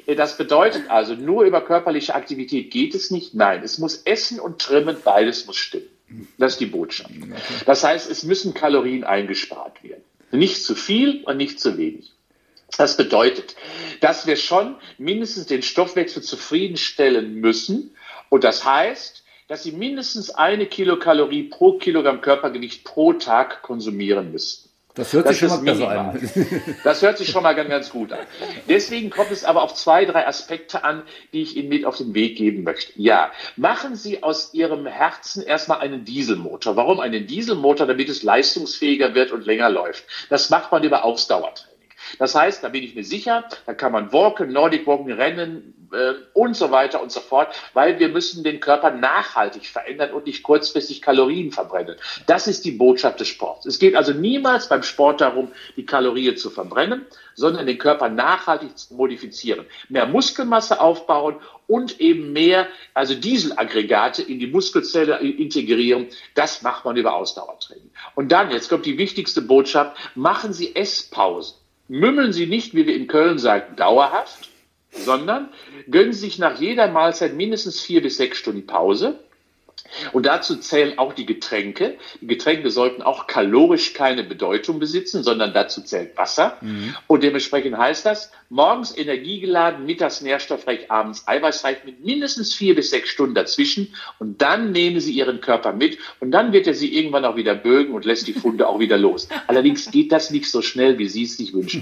Das bedeutet also, nur über körperliche Aktivität geht es nicht. Nein, es muss Essen und Trimmen, beides muss stimmen. Das ist die Botschaft. Das heißt, es müssen Kalorien eingespart werden. Nicht zu viel und nicht zu wenig. Das bedeutet, dass wir schon mindestens den Stoffwechsel zufriedenstellen müssen. Und das heißt, dass Sie mindestens eine Kilokalorie pro Kilogramm Körpergewicht pro Tag konsumieren müssen. Das hört sich das schon mal besser an. Das hört sich schon mal ganz, ganz gut an. Deswegen kommt es aber auf zwei, drei Aspekte an, die ich Ihnen mit auf den Weg geben möchte. Ja, machen Sie aus Ihrem Herzen erstmal einen Dieselmotor. Warum einen Dieselmotor? Damit es leistungsfähiger wird und länger läuft. Das macht man über Ausdauertraining. Das heißt, da bin ich mir sicher, da kann man walken, Nordic walken, rennen äh, und so weiter und so fort, weil wir müssen den Körper nachhaltig verändern und nicht kurzfristig Kalorien verbrennen. Das ist die Botschaft des Sports. Es geht also niemals beim Sport darum, die Kalorien zu verbrennen, sondern den Körper nachhaltig zu modifizieren. Mehr Muskelmasse aufbauen und eben mehr, also Dieselaggregate in die Muskelzelle integrieren. Das macht man über Ausdauertraining. Und dann, jetzt kommt die wichtigste Botschaft, machen Sie Esspausen. Mümmeln Sie nicht, wie wir in Köln sagen, dauerhaft, sondern gönnen Sie sich nach jeder Mahlzeit mindestens vier bis sechs Stunden Pause. Und dazu zählen auch die Getränke. Die Getränke sollten auch kalorisch keine Bedeutung besitzen, sondern dazu zählt Wasser. Mhm. Und dementsprechend heißt das, morgens energiegeladen, mittags nährstoffreich, abends eiweißreich mit mindestens vier bis sechs Stunden dazwischen. Und dann nehmen Sie Ihren Körper mit und dann wird er Sie irgendwann auch wieder bögen und lässt die Funde auch wieder los. Allerdings geht das nicht so schnell, wie Sie es sich wünschen.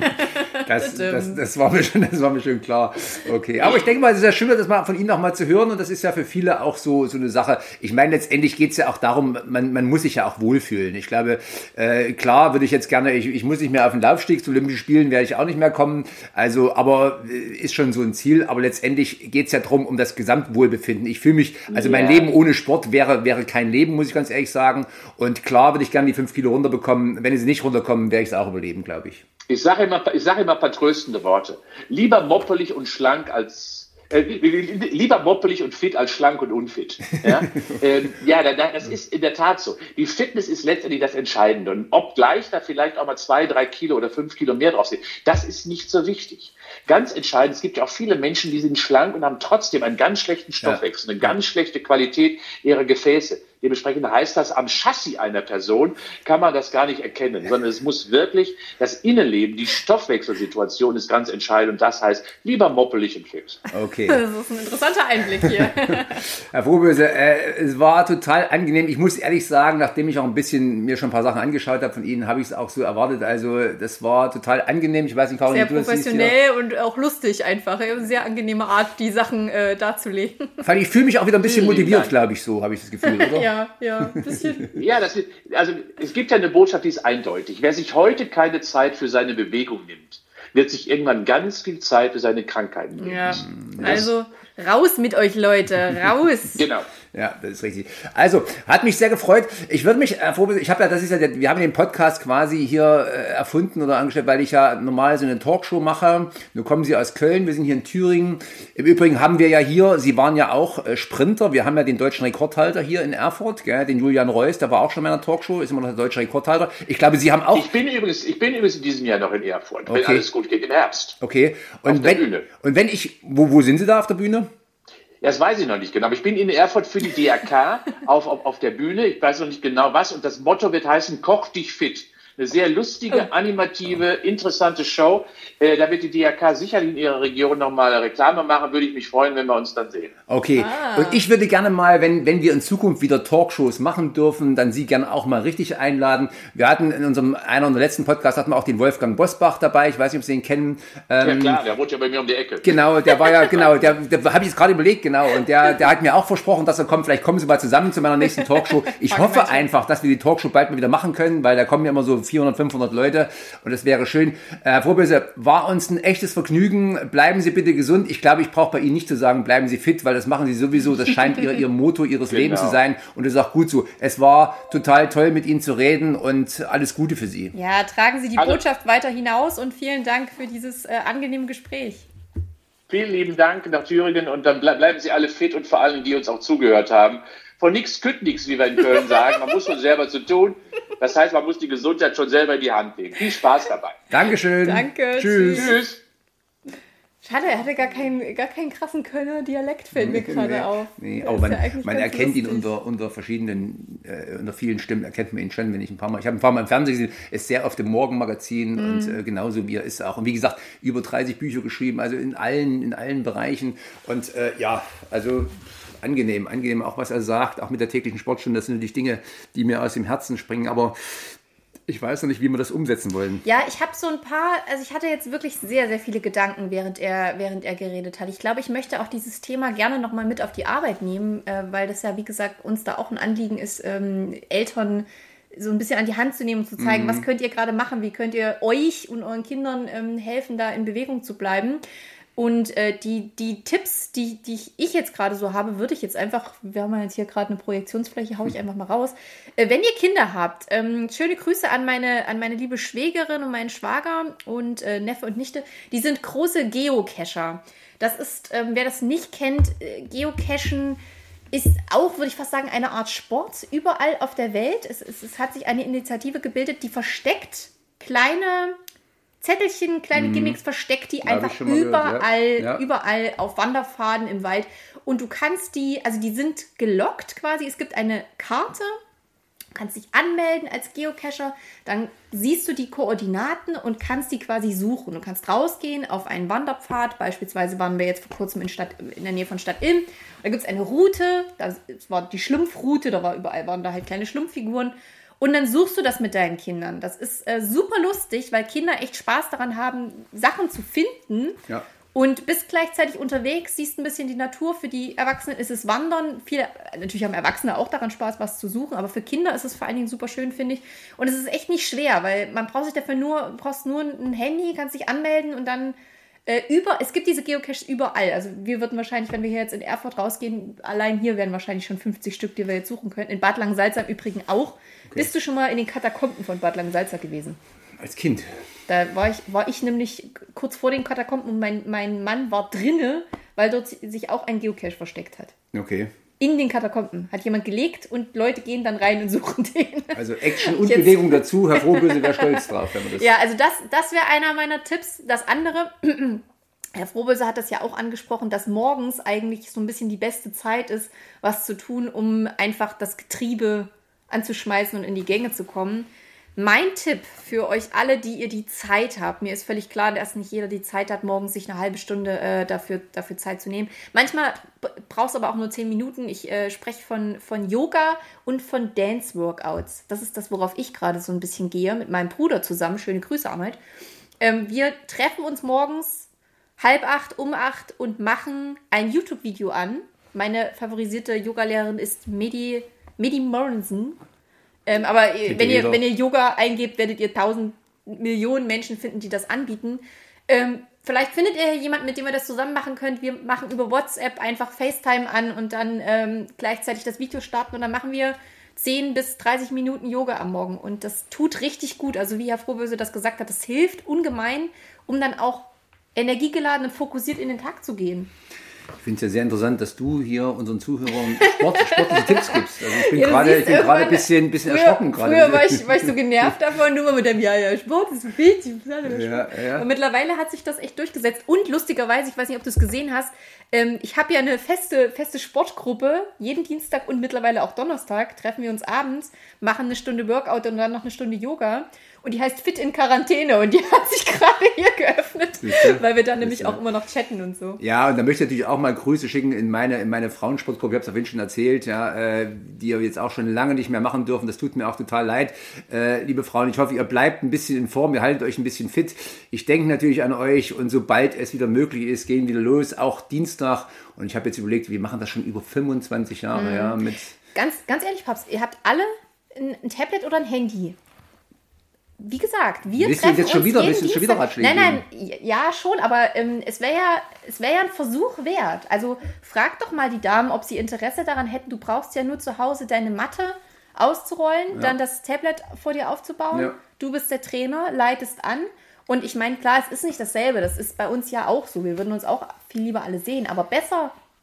Das, das, das, war mir schon, das war mir schon klar. Okay, aber ich denke mal, es ist ja schön, das mal von Ihnen noch mal zu hören und das ist ja für viele auch so, so eine Sache. Ich meine, letztendlich geht es ja auch darum, man, man muss sich ja auch wohlfühlen. Ich glaube, äh, klar würde ich jetzt gerne, ich, ich muss nicht mehr auf den Laufsteg, zu Olympischen Spielen werde ich auch nicht mehr kommen. Also, aber äh, ist schon so ein Ziel. Aber letztendlich geht es ja darum, um das Gesamtwohlbefinden. Ich fühle mich, also mein yeah. Leben ohne Sport wäre, wäre kein Leben, muss ich ganz ehrlich sagen. Und klar würde ich gerne die fünf Kilo runterbekommen. Wenn sie nicht runterkommen, werde ich es auch überleben, glaube ich. Ich sage immer, ich sage immer ein paar tröstende Worte. Lieber moppelig und schlank als Äh, lieber moppelig und fit als schlank und unfit. Ja, ähm, ja das ist in der Tat so. Die Fitness ist letztendlich das Entscheidende. Und ob gleich da vielleicht auch mal zwei, drei Kilo oder fünf Kilo mehr drauf sind, das ist nicht so wichtig. Ganz entscheidend, es gibt ja auch viele Menschen, die sind schlank und haben trotzdem einen ganz schlechten Stoffwechsel, eine ganz schlechte Qualität ihrer Gefäße. Dementsprechend heißt das, am Chassis einer Person kann man das gar nicht erkennen, sondern es muss wirklich das Innenleben, die Stoffwechselsituation ist ganz entscheidend. Und das heißt, lieber moppelig und fit. Okay. Das ist ein interessanter Einblick hier. Herr Frohböse, äh, es war total angenehm. Ich muss ehrlich sagen, nachdem ich auch ein bisschen mir schon ein paar Sachen angeschaut habe von Ihnen, habe ich es auch so erwartet. Also das war total angenehm. Ich weiß nicht, Karin, sehr du das siehst hier. Professionell und auch lustig einfach. Eine sehr angenehme Art, die Sachen äh, darzulegen. Ich fühle mich auch wieder ein bisschen motiviert, glaube ich, so habe ich das Gefühl, oder? Ja. Ja, ja, ein bisschen. Ja, das ist, also es gibt ja eine Botschaft, die ist eindeutig. Wer sich heute keine Zeit für seine Bewegung nimmt, wird sich irgendwann ganz viel Zeit für seine Krankheiten nehmen. Ja, also raus mit euch, Leute, raus. Genau. Ja, das ist richtig. Also, hat mich sehr gefreut. Ich würde mich, äh, ich habe ja, das ist ja, der, wir haben den Podcast quasi hier äh, erfunden oder angestellt, weil ich ja normal so eine Talkshow mache. Nun kommen Sie aus Köln, wir sind hier in Thüringen. Im Übrigen haben wir ja hier, Sie waren ja auch äh, Sprinter, wir haben ja den deutschen Rekordhalter hier in Erfurt, gell, den Julian Reus, der war auch schon in meiner Talkshow, ist immer noch der deutsche Rekordhalter. Ich glaube, Sie haben auch... Ich bin übrigens, ich bin übrigens in diesem Jahr noch in Erfurt, okay. Wenn alles gut geht, im Herbst. Okay. Und auf der wenn, Bühne. Und wenn ich, wo, wo sind Sie da auf der Bühne? Ja, das weiß ich noch nicht genau. Aber ich bin in Erfurt für die D R K auf, auf, auf der Bühne. Ich weiß noch nicht genau was. Und das Motto wird heißen, koch dich fit. Eine sehr lustige, animative, interessante Show. Äh, da wird die D R K sicherlich in ihrer Region nochmal Reklame machen. Würde ich mich freuen, wenn wir uns dann sehen. Okay. Ah. Und ich würde gerne mal, wenn, wenn wir in Zukunft wieder Talkshows machen dürfen, dann Sie gerne auch mal richtig einladen. Wir hatten in unserem, einer unserer letzten Podcasts hatten wir auch den Wolfgang Bosbach dabei. Ich weiß nicht, ob Sie ihn kennen. Ähm, ja klar, der wohnt ja bei mir um die Ecke. Genau, der war ja, genau, der, der habe ich jetzt gerade überlegt, genau. Und der, der hat mir auch versprochen, dass er kommt. Vielleicht kommen Sie mal zusammen zu meiner nächsten Talkshow. Ich hoffe einfach, dass wir die Talkshow bald mal wieder machen können, weil da kommen ja immer so vierhundert, fünfhundert Leute und das wäre schön. Herr Frohböse, war uns ein echtes Vergnügen. Bleiben Sie bitte gesund. Ich glaube, ich brauche bei Ihnen nicht zu sagen, bleiben Sie fit, weil das machen Sie sowieso. Das scheint Ihr, Ihr Motto Ihres genau. Lebens zu sein und das ist auch gut so. Es war total toll, mit Ihnen zu reden und alles Gute für Sie. Ja, tragen Sie die also, Botschaft weiter hinaus und vielen Dank für dieses äh, angenehme Gespräch. Vielen lieben Dank nach Thüringen und dann ble- bleiben Sie alle fit und vor allem, die uns auch zugehört haben. Von nichts kütt nichts, wie wir in Köln sagen. Man muss schon selber zu tun. Das heißt, man muss die Gesundheit schon selber in die Hand nehmen. Viel Spaß dabei. Dankeschön. Danke. Tschüss. Tschüss. Schade, er hatte gar keinen, gar keinen krassen Kölner Dialekt, fällt mir gerade nee, auf. Nee, aber man, ja man erkennt ihn unter, unter verschiedenen, äh, unter vielen Stimmen, erkennt man ihn schon, wenn ich ein paar Mal, ich habe ein paar Mal im Fernsehen gesehen, ist sehr oft im Morgenmagazin mm. und äh, genauso wie er ist auch. Und wie gesagt, über dreißig Bücher geschrieben, also in allen, in allen Bereichen. Und äh, ja, also angenehm, angenehm auch, was er sagt, auch mit der täglichen Sportstunde, das sind natürlich Dinge, die mir aus dem Herzen springen, aber ich weiß noch nicht, wie wir das umsetzen wollen. Ja, ich habe so ein paar, also ich hatte jetzt wirklich sehr, sehr viele Gedanken, während er, während er geredet hat. Ich glaube, ich möchte auch dieses Thema gerne nochmal mit auf die Arbeit nehmen, äh, weil das ja, wie gesagt, uns da auch ein Anliegen ist, ähm, Eltern so ein bisschen an die Hand zu nehmen und zu zeigen, mhm. was könnt ihr gerade machen, wie könnt ihr euch und euren Kindern ähm, helfen, da in Bewegung zu bleiben. Und äh, die, die Tipps, die, die ich jetzt gerade so habe, würde ich jetzt einfach, wir haben ja jetzt hier gerade eine Projektionsfläche, haue ich einfach mal raus. Äh, wenn ihr Kinder habt, ähm, schöne Grüße an meine, an meine liebe Schwägerin und meinen Schwager und äh, Neffe und Nichte. Die sind große Geocacher. Das ist, ähm, wer das nicht kennt, äh, Geocachen ist auch, würde ich fast sagen, eine Art Sport überall auf der Welt. Es, es, es hat sich eine Initiative gebildet, die versteckt kleine Zettelchen, kleine mm. Gimmicks versteckt, die ja, einfach überall, gehört, ja. Ja. überall auf Wanderpfaden im Wald. Und du kannst die, also die sind gelockt quasi. Es gibt eine Karte, du kannst dich anmelden als Geocacher, dann siehst du die Koordinaten und kannst die quasi suchen. Du kannst rausgehen auf einen Wanderpfad, beispielsweise waren wir jetzt vor kurzem in, Stadt, in der Nähe von Stadt Ilm. Da gibt es eine Route, das war die Schlumpfroute, da war überall waren da halt kleine Schlumpffiguren. Und dann suchst du das mit deinen Kindern. Das ist äh, super lustig, weil Kinder echt Spaß daran haben, Sachen zu finden. Ja. Und bist gleichzeitig unterwegs, siehst ein bisschen die Natur. Für die Erwachsenen ist es Wandern. Viele, natürlich haben Erwachsene auch daran Spaß, was zu suchen. Aber für Kinder ist es vor allen Dingen super schön, finde ich. Und es ist echt nicht schwer, weil man braucht sich dafür nur, brauchst nur ein Handy, kannst dich anmelden und dann äh, über. Es gibt diese Geocaches überall. Also wir würden wahrscheinlich, wenn wir hier jetzt in Erfurt rausgehen, allein hier wären wahrscheinlich schon fünfzig Stück, die wir jetzt suchen könnten. In Bad Langensalza im Übrigen auch. Okay. Bist du schon mal in den Katakomben von Bad Langensalza gewesen? Als Kind. Da war ich, war ich nämlich kurz vor den Katakomben und mein, mein Mann war drinne, weil dort sich auch ein Geocache versteckt hat. Okay. In den Katakomben. Hat jemand gelegt und Leute gehen dann rein und suchen den. Also Action und Jetzt. Bewegung dazu. Herr Frohböse wäre stolz drauf, wenn man das... Ja, also das, das wäre einer meiner Tipps. Das andere... Herr Frohböse hat das ja auch angesprochen, dass morgens eigentlich so ein bisschen die beste Zeit ist, was zu tun, um einfach das Getriebe anzuschmeißen und in die Gänge zu kommen. Mein Tipp für euch alle, die ihr die Zeit habt, mir ist völlig klar, dass nicht jeder die Zeit hat, morgens sich eine halbe Stunde äh, dafür, dafür Zeit zu nehmen. Manchmal brauchst du aber auch nur zehn Minuten. Ich äh, spreche von, von Yoga und von Dance-Workouts. Das ist das, worauf ich gerade so ein bisschen gehe, mit meinem Bruder zusammen. Schöne Grüße, Ahmed. Ähm, wir treffen uns morgens halb acht, um acht und machen ein YouTube-Video an. Meine favorisierte Yogalehrerin ist Medi Medi Morensen. Ähm, aber wenn ihr, wenn ihr Yoga eingebt, werdet ihr tausend Millionen Menschen finden, die das anbieten. Ähm, vielleicht findet ihr jemanden, mit dem ihr das zusammen machen könnt. Wir machen über WhatsApp einfach FaceTime an und dann ähm, gleichzeitig das Video starten. Und dann machen wir zehn bis dreißig Minuten Yoga am Morgen. Und das tut richtig gut. Also wie Herr Frohböse das gesagt hat, das hilft ungemein, um dann auch energiegeladen und fokussiert in den Tag zu gehen. Ich finde es ja sehr interessant, dass du hier unseren Zuhörern Sport, sportliche Tipps gibst. Also ich bin ja, gerade ein bisschen, bisschen früher, erschrocken. Gerade. Früher war ich, war ich so genervt davon, nur mit dem ja, ja, Sport ist wichtig. Ja, ja. Und mittlerweile hat sich das echt durchgesetzt. Und lustigerweise, ich weiß nicht, ob du es gesehen hast, ähm, ich habe ja eine feste, feste Sportgruppe. Jeden Dienstag und mittlerweile auch Donnerstag treffen wir uns abends, machen eine Stunde Workout und dann noch eine Stunde Yoga. Und die heißt Fit in Quarantäne und die hat sich gerade hier geöffnet, Siehste? weil wir dann nämlich Siehste? auch immer noch chatten und so. Ja, und da möchte ich natürlich auch mal Grüße schicken in meine, in meine Frauensportgruppe, ich habe es ja vorhin schon erzählt, ja, äh, die wir jetzt auch schon lange nicht mehr machen dürfen. Das tut mir auch total leid. Äh, liebe Frauen, ich hoffe, ihr bleibt ein bisschen in Form, ihr haltet euch ein bisschen fit. Ich denke natürlich an euch und sobald es wieder möglich ist, gehen wieder los, auch Dienstag. Und ich habe jetzt überlegt, wir machen das schon über fünfundzwanzig Jahre. Mhm. Ja, mit ganz, ganz ehrlich, Papst, ihr habt alle ein, ein Tablet oder ein Handy. Wie gesagt, wir willst treffen du jetzt schon uns wieder, jeden willst du schon wieder Ratschläge Nein, nein, ja schon, aber ähm, es wäre ja, es wäre ja ein Versuch wert. Also frag doch mal die Damen, ob sie Interesse daran hätten. Du brauchst ja nur zu Hause deine Matte auszurollen, ja. dann das Tablet vor dir aufzubauen. Ja. Du bist der Trainer, leitest an. Und ich meine, klar, es ist nicht dasselbe. Das ist bei uns ja auch so. Wir würden uns auch viel lieber alle sehen. Aber besser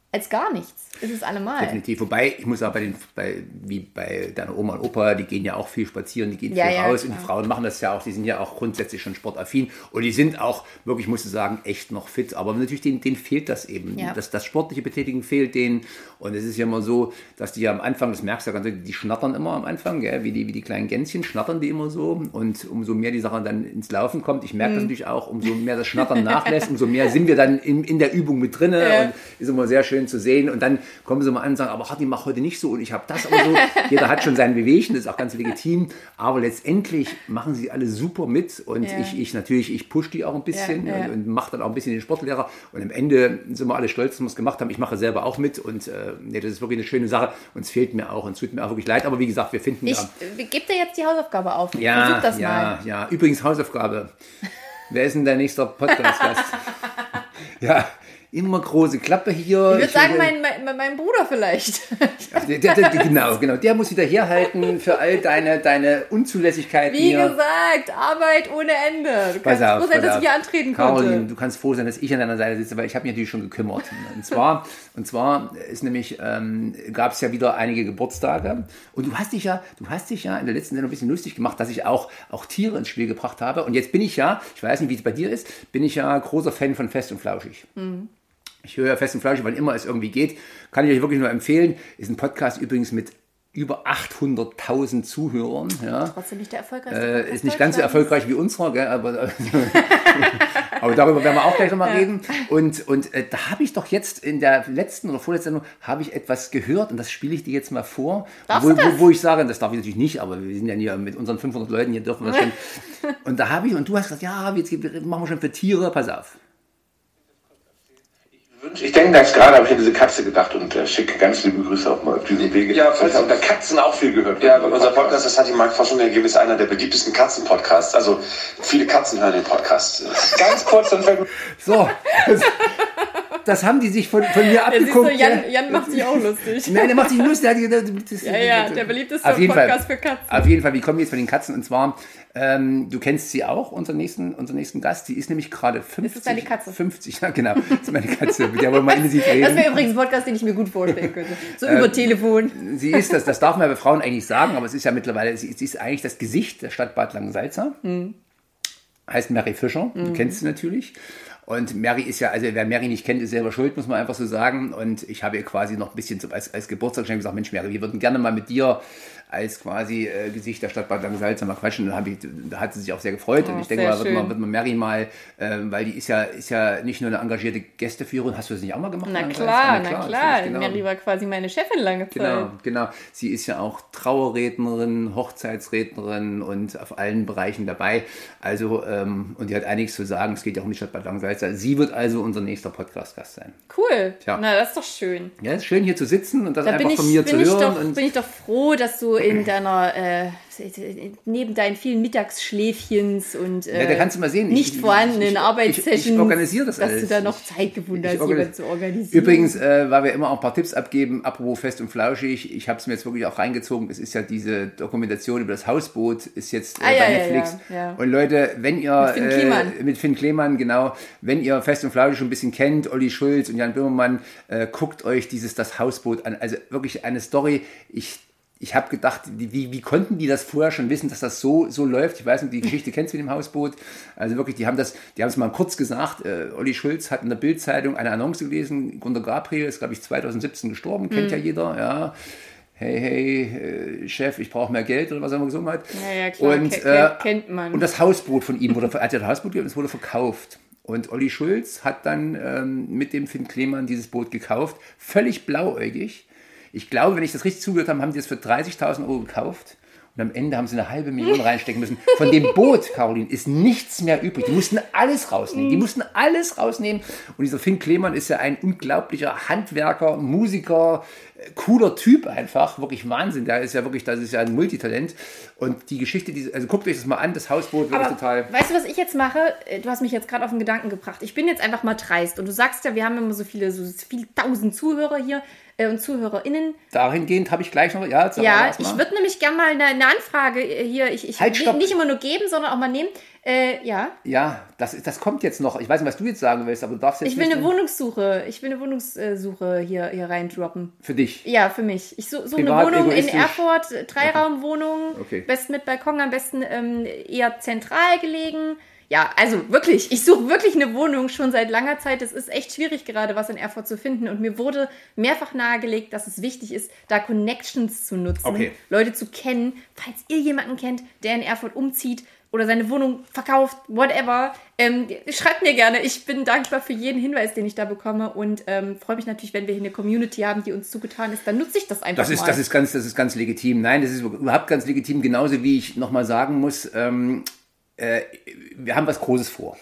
als gar nichts. Ist es allemal. Definitiv. Wobei, ich muss auch bei den, bei, wie bei deiner Oma und Opa, die gehen ja auch viel spazieren, die gehen ja, viel ja, raus klar. und die Frauen machen das ja auch, die sind ja auch grundsätzlich schon sportaffin und die sind auch wirklich, musst du sagen, echt noch fit. Aber natürlich, denen, denen fehlt das eben. Ja. Das, das sportliche Betätigen fehlt denen und es ist ja immer so, dass die ja am Anfang, das merkst du ja ganz, die schnattern immer am Anfang, gell? Wie, die, wie die kleinen Gänschen, schnattern die immer so und umso mehr die Sache dann ins Laufen kommt, ich merke mhm. das natürlich auch, umso mehr das Schnattern nachlässt, umso mehr sind wir dann in, in der Übung mit drin ja. und ist immer sehr schön zu sehen und dann kommen sie mal an und sagen, aber Hardy, mach heute nicht so und ich habe das aber so. Jeder hat schon sein Wehwehchen, das ist auch ganz legitim, aber letztendlich machen sie alle super mit und ja. ich, ich natürlich, ich pushe die auch ein bisschen ja, ja. und, und mache dann auch ein bisschen den Sportlehrer und am Ende sind wir alle stolz, dass wir es gemacht haben. Ich mache selber auch mit und äh, nee, das ist wirklich eine schöne Sache und es fehlt mir auch und es tut mir auch wirklich leid, aber wie gesagt, wir finden... Ich ja, gebe dir jetzt die Hausaufgabe auf. Ja, Versuch das ja, mal. ja. Übrigens Hausaufgabe. Wer ist denn dein nächster Podcast-Gast? Ja, immer große Klappe hier. Ich würde sagen, mein, mein, mein Bruder vielleicht. Ja, der, der, der, genau, genau. Der muss wieder herhalten für all deine, deine Unzulässigkeiten. Wie hier. gesagt, Arbeit ohne Ende. Du pass kannst auf, froh sein, dass auf. ich hier antreten konnte. Caroline, du kannst froh sein, dass ich an deiner Seite sitze, weil ich habe mich natürlich schon gekümmert. Und zwar, und zwar ist nämlich, ähm, gab es ja wieder einige Geburtstage. Und du hast dich ja, du hast dich ja in der letzten Sendung ein bisschen lustig gemacht, dass ich auch, auch Tiere ins Spiel gebracht habe. Und jetzt bin ich ja, ich weiß nicht, wie es bei dir ist, bin ich ja großer Fan von Fest und Flauschig. Mhm. Ich höre Fest und Flauschig, wann immer es irgendwie geht. Kann ich euch wirklich nur empfehlen. Ist ein Podcast übrigens mit über achthunderttausend Zuhörern. Ja. Trotzdem nicht der erfolgreichste Podcast äh, Ist nicht ganz so erfolgreich wie unserer, gell? Aber, aber darüber werden wir auch gleich nochmal ja. reden. Und, und äh, da habe ich doch jetzt in der letzten oder vorletzten Sendung habe ich etwas gehört und das spiele ich dir jetzt mal vor. Darfst wo, du das? Wo, wo ich sage, das darf ich natürlich nicht, aber wir sind ja hier mit unseren fünfhundert Leuten, hier dürfen wir schon. Und da habe ich, und du hast gesagt, ja, jetzt machen wir schon für Tiere, pass auf. Ich denke ganz gerade, habe ich an diese Katze gedacht und äh, schicke ganz liebe Grüße auch mal auf diesem Wege. Ja, falls ich habe da Katzen auch viel gehört. Ja, unser Podcast, das hat die Marktforschung-Ergebnis, ist einer der beliebtesten Katzen-Podcasts. Also viele Katzen hören den Podcast. Ganz kurz, dann fällt So, das, das haben die sich von, von mir abgeguckt. Ja, Jan, Jan macht sich auch lustig. Nein, der macht sich lustig. Der, der, das, ja, ja, der beliebteste Podcast Fall, für Katzen. Auf jeden Fall, wir kommen jetzt von den Katzen und zwar, ähm, du kennst sie auch, unseren nächsten, unseren nächsten Gast. Die ist nämlich gerade fünfzig. Das ist deine Katze. fünfzig, ja genau. Das ist meine Katze, mit der wollen wir intensiv reden. Das wäre übrigens ein Podcast, den ich mir gut vorstellen könnte. So über ähm, Telefon. Sie ist das, das darf man bei Frauen eigentlich sagen, aber es ist ja mittlerweile, sie, sie ist eigentlich das Gesicht der Stadt Bad Langensalza. Mhm. Heißt Mary Fischer, mhm. die kennst du natürlich. Und Mary ist ja, also wer Mary nicht kennt, ist selber schuld, muss man einfach so sagen. Und ich habe ihr quasi noch ein bisschen so als, als Geburtstagsgeschenk gesagt, Mensch Mary, wir würden gerne mal mit dir als quasi äh, Gesicht der Stadt Bad Langensalza mal quatschen. Und dann ich, da hat sie sich auch sehr gefreut. Oh, und ich denke mal, wird man, wird man Mary mal, äh, weil die ist ja, ist ja nicht nur eine engagierte Gästeführerin. Hast du das nicht auch mal gemacht? Na klar, na klar. Na klar. Genau. Mary war quasi meine Chefin lange Zeit. Genau, genau. Sie ist ja auch Trauerrednerin, Hochzeitsrednerin und auf allen Bereichen dabei. Also, ähm, und die hat einiges zu sagen. Es geht ja auch um die Stadt Bad Langensalza. Sie wird also unser nächster Podcast-Gast sein. Cool. Tja. Na, das ist doch schön. Ja, es ist schön hier zu sitzen und das da einfach ich, von mir zu hören. Doch, und bin ich doch froh, dass du in deiner, äh, neben deinen vielen Mittagsschläfchens und äh, ja, da kannst du mal sehen. nicht ich, vorhandenen ich, ich, Arbeitssessions, ich, ich organisiere das dass alles. du da noch Zeit gefunden hast, jemanden zu organisieren. Übrigens, äh, weil wir immer auch ein paar Tipps abgeben, apropos Fest und Flauschig, ich habe es mir jetzt wirklich auch reingezogen, es ist ja diese Dokumentation über das Hausboot, ist jetzt äh, ah, ja, bei Netflix. Ja, ja, ja. Und Leute, wenn ihr... Mit Finn Kliman. Äh, mit Finn Kliman, genau. Wenn ihr Fest und Flauschig schon ein bisschen kennt, Olli Schulz und Jan Böhmermann, äh, guckt euch dieses Das Hausboot an. Also wirklich eine Story, ich... Ich habe gedacht, wie, wie konnten die das vorher schon wissen, dass das so, so läuft? Ich weiß nicht, die Geschichte kennst du mit dem Hausboot. Also wirklich, die haben das, die haben es mal kurz gesagt. Äh, Olli Schulz hat in der Bild-Zeitung eine Annonce gelesen. Gunter Gabriel ist, glaube ich, zwanzig siebzehn gestorben, kennt mhm. ja jeder. Ja. Hey, hey, äh, Chef, ich brauche mehr Geld oder was er immer gesungen hat. Ja, ja, klar, und, ke- äh, kennt man. Und das Hausboot von ihm, wurde, er hat ja das Hausboot gegeben, es wurde verkauft. Und Olli Schulz hat dann ähm, mit dem Finn Kliman dieses Boot gekauft, völlig blauäugig. Ich glaube, wenn ich das richtig zugehört habe, haben die das für dreißigtausend Euro gekauft und am Ende haben sie eine halbe Million reinstecken müssen. Von dem Boot, Caroline, ist nichts mehr übrig. Die mussten alles rausnehmen. Die mussten alles rausnehmen. Und dieser Finn Kliman ist ja ein unglaublicher Handwerker, Musiker, cooler Typ einfach. Wirklich Wahnsinn. Der ist ja wirklich, das ist ja ein Multitalent. Und die Geschichte, die, also guckt euch das mal an, das Hausboot, wirklich Aber total... Weißt du, was ich jetzt mache? Du hast mich jetzt gerade auf den Gedanken gebracht. Ich bin jetzt einfach mal dreist. Und du sagst ja, wir haben immer so viele, so viele tausend Zuhörer hier und ZuhörerInnen. Dahingehend habe ich gleich noch, ja, ja, ich würde nämlich gerne mal eine, eine Anfrage hier, ich, ich halt, nicht immer nur geben, sondern auch mal nehmen. Äh, ja. Ja, das, ist- das kommt jetzt noch. Ich weiß nicht, was du jetzt sagen willst, aber du darfst jetzt Ich will nicht eine Wohnungssuche. Ich will eine Wohnungssuche hier, hier reindroppen. für dich. Ja, für mich. Ich suche such eine Privat, Wohnung in egoistisch. Erfurt, Dreiraumwohnung, Okay. besten mit Balkon, am besten ähm, eher zentral gelegen. Ja, also wirklich, ich suche wirklich eine Wohnung schon seit langer Zeit. Es ist echt schwierig gerade, was in Erfurt zu finden. Und mir wurde mehrfach nahegelegt, dass es wichtig ist, da Connections zu nutzen, Okay. Leute zu kennen. Falls ihr jemanden kennt, der in Erfurt umzieht oder seine Wohnung verkauft, whatever, ähm, schreibt mir gerne. Ich bin dankbar für jeden Hinweis, den ich da bekomme und ähm, freue mich natürlich, wenn wir hier eine Community haben, die uns zugetan ist. Dann nutze ich das einfach Das ist, mal. das ist ganz, das ist ganz legitim. Nein, das ist überhaupt ganz legitim. Genauso wie ich nochmal sagen muss, ähm, äh, wir haben was Großes vor.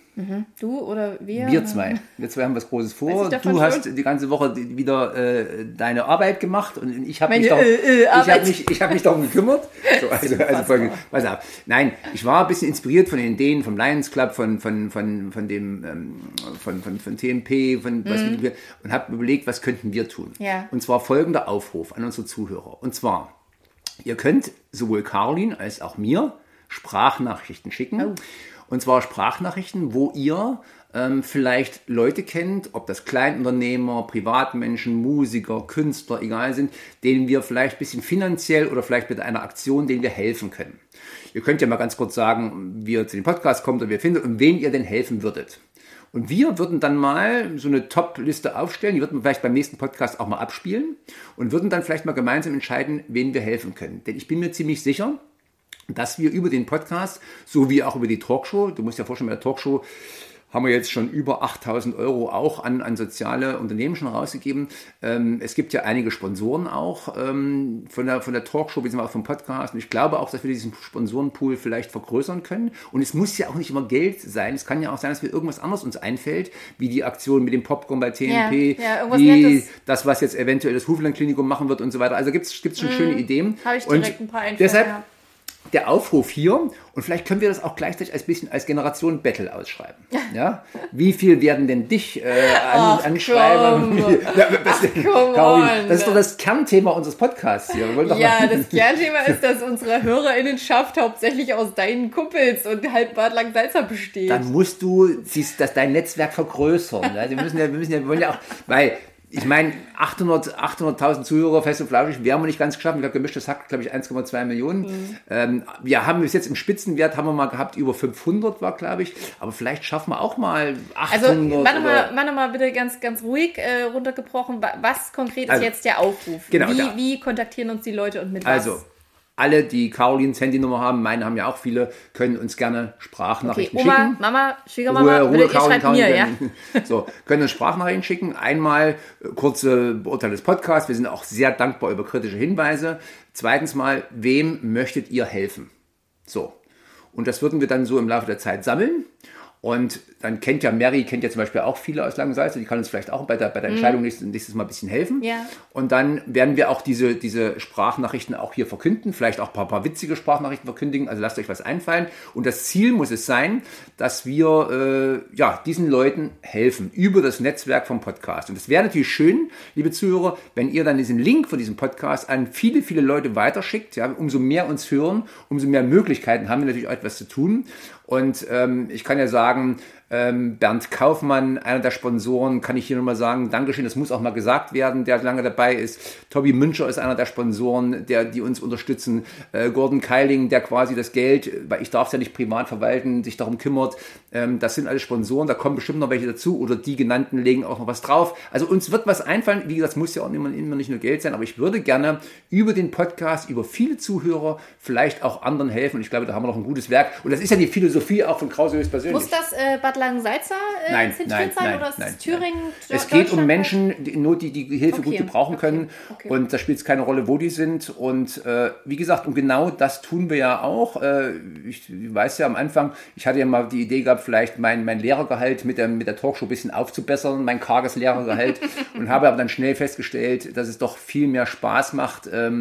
Du oder wir? Wir zwei. Wir zwei haben was Großes Weiß vor. ich davon Du hast schon? die ganze Woche die- wieder äh, deine Arbeit gemacht und ich habe Meine, mich, darum- äh, äh, ich hab Arbeit. mich, ich hab mich darum gekümmert. So, also, also folgende, pass auf. Nein, ich war ein bisschen inspiriert von den Ideen vom Lions Club, von, von, von, von dem ähm, von, von, von T M P, von was wir, und habe überlegt, was könnten wir tun. Mhm. Ja. Und zwar folgender Aufruf an unsere Zuhörer. Und zwar, ihr könnt sowohl Caroline als auch mir Sprachnachrichten schicken. Oh. Und zwar Sprachnachrichten, wo ihr ähm, vielleicht Leute kennt, ob das Kleinunternehmer, Privatmenschen, Musiker, Künstler, egal sind, denen wir vielleicht ein bisschen finanziell oder vielleicht mit einer Aktion, denen wir helfen können. Ihr könnt ja mal ganz kurz sagen, wie ihr zu dem Podcast kommt und wer findet und wem ihr denn helfen würdet. Und wir würden dann mal so eine Top-Liste aufstellen, die würden wir vielleicht beim nächsten Podcast auch mal abspielen und würden dann vielleicht mal gemeinsam entscheiden, wen wir helfen können. Denn ich bin mir ziemlich sicher, dass wir über den Podcast, so wie auch über die Talkshow, du musst dir vorstellen, bei der Talkshow haben wir jetzt schon über achttausend Euro auch an, an soziale Unternehmen schon rausgegeben. Ähm, es gibt ja einige Sponsoren auch ähm, von, der, von der Talkshow, beziehungsweise auch vom Podcast. Und ich glaube auch, dass wir diesen Sponsorenpool vielleicht vergrößern können. Und es muss ja auch nicht immer Geld sein. Es kann ja auch sein, dass mir irgendwas anderes uns einfällt, wie die Aktion mit dem Popcorn bei T M P, Ja, ja, irgendwas wie Nettes. das, was jetzt eventuell das Huflein-Klinikum machen wird und so weiter. Also gibt es schon schöne Ideen. Habe ich Und direkt ein paar Einfälle. deshalb ja. der Aufruf hier, und vielleicht können wir das auch gleichzeitig als bisschen als Generation Battle ausschreiben. Ja? Wie viel werden denn dich äh, an, Ach, anschreiben? komm. Ja, das, come Caroline, on. das ist doch das Kernthema unseres Podcasts hier. Wir wollen doch Ja, mal, das Kernthema ist, dass unsere Hörerinnenschaft hauptsächlich aus deinen Kumpels und halb Bad Langsalza besteht. dann musst du siehst, dass dein Netzwerk vergrößern. Ja? Wir müssen ja, wir müssen ja, wir wollen ja auch, weil ich meine, achthundert, achthunderttausend Zuhörer, fest und flauschig, wir haben wir nicht ganz geschafft. Ich glaube, gemischtes Hack, glaube ich, eins Komma zwei Millionen. Mhm. Ähm, wir haben bis jetzt im Spitzenwert, haben wir mal gehabt, über fünfhundert war, glaube ich. Aber vielleicht schaffen wir auch mal Also, achthundert. warte mal, oder, warte mal bitte ganz, ganz ruhig äh, runtergebrochen. Wa- Was konkret ist Also, jetzt der Aufruf? genau, wie, der- wie kontaktieren uns die Leute und mit was? also, alle, die Carolines Handynummer haben, meine haben ja auch viele, können uns gerne okay, Sprachnachrichten Oma, schicken. Mama, Schwiegermama, bitte, ihr schreibt mir, ja? So, können uns Sprachnachrichten schicken. Einmal äh, kurze Beurteilung des Podcasts. Wir sind auch sehr dankbar über kritische Hinweise. Zweitens mal, wem möchtet ihr helfen? So. Und das würden wir dann so im Laufe der Zeit sammeln. Und dann kennt ja Mary, kennt ja zum Beispiel auch viele aus Langensalza, die kann uns vielleicht auch bei der, bei der Entscheidung nächstes, nächstes Mal ein bisschen helfen. Ja. Und dann werden wir auch diese, diese Sprachnachrichten auch hier verkünden, vielleicht auch ein paar, paar witzige Sprachnachrichten verkündigen, also lasst euch was einfallen. Und das Ziel muss es sein, dass wir äh, ja, diesen Leuten helfen über das Netzwerk vom Podcast. Und es wäre natürlich schön, liebe Zuhörer, wenn ihr dann diesen Link von diesem Podcast an viele, viele Leute weiterschickt. Ja, umso mehr uns hören, umso mehr Möglichkeiten haben wir natürlich auch etwas zu tun. Und ähm, ich kann ja sagen, ähm, Bernd Kaufmann, einer der Sponsoren, kann ich hier nochmal sagen, Dankeschön, das muss auch mal gesagt werden, der lange dabei ist. Tobi Müncher ist einer der Sponsoren, der, die uns unterstützen. Äh, Gordon Keiling, der quasi das Geld, weil ich darf es ja nicht privat verwalten, sich darum kümmert. Ähm, das sind alles Sponsoren, da kommen bestimmt noch welche dazu oder die genannten legen auch noch was drauf. Also uns wird was einfallen. Wie gesagt, es muss ja auch immer, immer nicht nur Geld sein, aber ich würde gerne über den Podcast, über viele Zuhörer vielleicht auch anderen helfen. Und ich glaube, da haben wir noch ein gutes Werk. Und das ist ja die Philosophie auch von Krause höchstpersönlich. Muss das äh, Bad Langensalza äh, Nein, Sintieren nein, sein nein, oder ist nein, es Thüringen? Es Deu- geht um Deutschland? Menschen, die in Not, die die Hilfe Okay, gut gebrauchen okay, können. okay. Und da spielt es keine Rolle, wo die sind. Und äh, wie gesagt, und genau das tun wir ja auch. Äh, ich weiß ja am Anfang, ich hatte ja mal die Idee gehabt, vielleicht mein, mein Lehrergehalt mit der, mit der Talkshow ein bisschen aufzubessern, mein karges Lehrergehalt. Und habe aber dann schnell festgestellt, dass es doch viel mehr Spaß macht, ähm,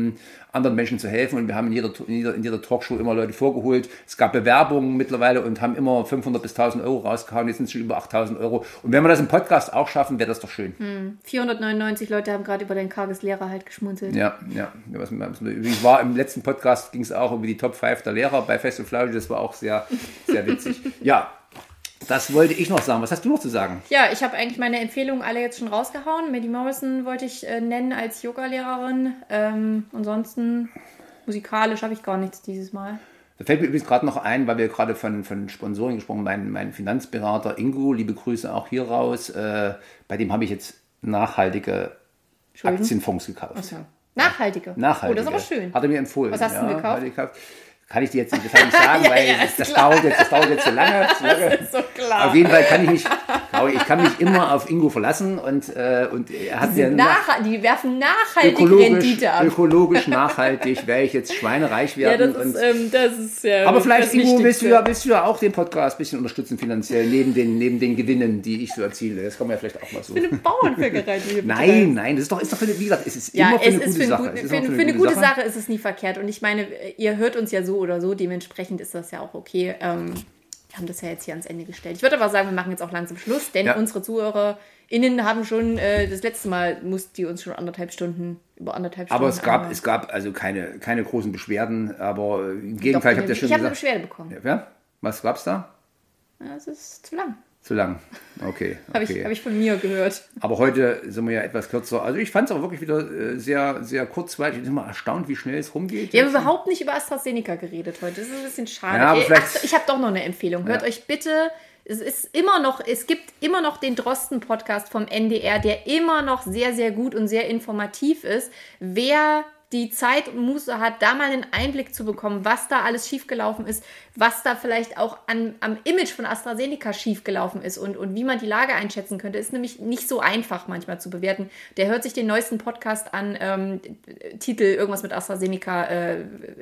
anderen Menschen zu helfen. Und wir haben in jeder, in jeder, in jeder Talkshow immer Leute vorgeholt. Es gab Bewerbungen mittlerweile und haben immer fünfhundert bis tausend Euro rausgehauen. Jetzt sind es schon über achttausend Euro. Und wenn wir das im Podcast auch schaffen, wäre das doch schön. Hm. vierhundertneunundneunzig Leute haben gerade über dein karges Lehrer halt geschmunzelt. Ja, ja. Was, was, übrigens war im letzten Podcast, ging es auch über die Top fünf der Lehrer bei Fest und Flauschig. Das war auch sehr, sehr witzig. Ja. Das wollte ich noch sagen. Was hast du noch zu sagen? Ja, ich habe eigentlich meine Empfehlungen alle jetzt schon rausgehauen. Maddie Morrison wollte ich äh, nennen als Yoga-Lehrerin. Ähm, ansonsten musikalisch habe ich gar nichts dieses Mal. Da fällt mir übrigens gerade noch ein, weil wir gerade von, von Sponsoren gesprochen haben, mein, mein Finanzberater Ingo, liebe Grüße auch hier raus, äh, bei dem habe ich jetzt nachhaltige Aktienfonds gekauft. Ach so. Nachhaltige? Nachhaltige. Oh, das ist aber schön. Hat er mir empfohlen. Was hast du ja, denn gekauft? gekauft? Kann ich dir jetzt nicht sagen, ja, weil ja, das, das, dauert jetzt, das dauert jetzt so lange. So lange. Das ist so klar. Auf jeden Fall kann ich mich, ich kann mich immer auf Ingo verlassen und, äh, und er hat mir Nach, die werfen nachhaltig ökologisch, Rendite ab. ökologisch nachhaltig werde ich jetzt schweinereich werden. Ja, das ist, und, ähm, das ist ja. aber vielleicht, Ingo, willst du, ja, willst du ja auch den Podcast ein bisschen unterstützen finanziell, neben den, neben den Gewinnen, die ich so erziele. Das kann man ja vielleicht auch mal so. Für eine Bauernvölkerei, die wir Nein, betreiben. nein, das ist doch, ist doch für eine, wie gesagt, es ist Ja, immer für es eine ist gute für, Sache. ein, Es ist für, auch für, für eine gute Sache. Sache ist es nie verkehrt. Und ich meine, ihr hört uns ja so oder so, dementsprechend ist das ja auch okay. Ähm, wir haben das ja jetzt hier ans Ende gestellt. Ich würde aber sagen, wir machen jetzt auch langsam Schluss, denn ja. unsere ZuhörerInnen haben schon, äh, das letzte Mal mussten die uns schon anderthalb Stunden, über anderthalb Stunden Aber es gab, anhören. es gab also keine, keine großen Beschwerden, aber im Doch, Gegenteil, ich habe ja schon ich habe eine gesagt. Beschwerde bekommen. Ja? Was gab's da? Ja, es ist zu lang. Zu lang. Okay. Habe okay. ich, hab ich von mir gehört. Aber heute sind wir ja etwas kürzer. Also ich fand es aber wirklich wieder äh, sehr, sehr kurzweilig. Ich bin immer erstaunt, wie schnell es rumgeht. Wir haben überhaupt nicht über AstraZeneca geredet heute. Das ist ein bisschen schade. Ja, aber Ey, vielleicht- ach, ich habe doch noch eine Empfehlung. Hört Ja. euch bitte, es ist immer noch, es gibt immer noch den Drosten-Podcast vom N D R, der immer noch sehr, sehr gut und sehr informativ ist. Wer die Zeit und Muße hat, da mal einen Einblick zu bekommen, was da alles schiefgelaufen ist, was da vielleicht auch an, am Image von AstraZeneca schiefgelaufen ist und, und wie man die Lage einschätzen könnte, ist nämlich nicht so einfach manchmal zu bewerten. Der hört sich den neuesten Podcast an, ähm, Titel irgendwas mit AstraZeneca, äh,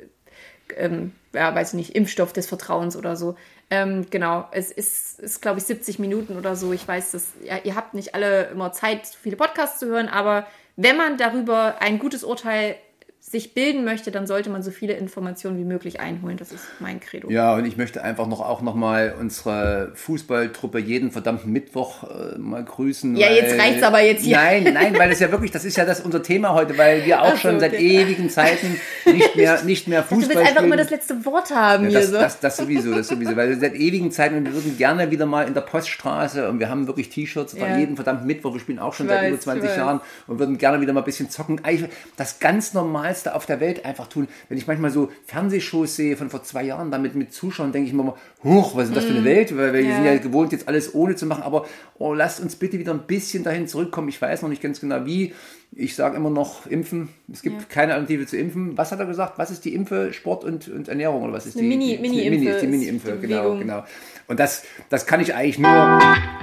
ähm, ja, weiß ich nicht, Impfstoff des Vertrauens oder so. Ähm, genau, es ist, ist glaube ich, siebzig Minuten oder so. Ich weiß, dass ja, ihr habt nicht alle immer Zeit, so viele Podcasts zu hören, aber wenn man darüber ein gutes Urteil sich bilden möchte, dann sollte man so viele Informationen wie möglich einholen. Das ist mein Credo. Ja, und ich möchte einfach noch auch noch mal unsere Fußballtruppe jeden verdammten Mittwoch äh, mal grüßen. Ja, weil, jetzt reicht's aber jetzt hier. Nein, nein, weil das ja wirklich, das ist ja das unser Thema heute, weil wir auch Ach so, schon seit okay. ewigen Zeiten nicht mehr, nicht mehr Du Fußball willst einfach spielen. immer das letzte Wort haben Ja, hier das, so. das, das sowieso, das sowieso, weil seit ewigen Zeiten und wir würden gerne wieder mal in der Poststraße und wir haben wirklich T-Shirts Ja. jeden verdammten Mittwoch, wir spielen auch schon Ich seit weiß, über zwanzig ich weiß. Jahren und würden gerne wieder mal ein bisschen zocken. Eigentlich das ganz Normalste auf der Welt einfach tun. Wenn ich manchmal so Fernsehshows sehe von vor zwei Jahren, damit mit Zuschauern, denke ich mir immer, huch, was ist das für eine Welt? Weil wir Ja. sind ja gewohnt, jetzt alles ohne zu machen, aber oh, lasst uns bitte wieder ein bisschen dahin zurückkommen. Ich weiß noch nicht ganz genau wie. Ich sage immer noch impfen. Es gibt Ja. keine Alternative zu impfen. Was hat er gesagt? Was ist die Impfe, Sport und, und Ernährung? Oder was ist Eine die? Mini- die, Mini-Impfe Mini, die ist Mini-Impfe, die genau, Bewegung. genau. Und das, das kann ich eigentlich nur,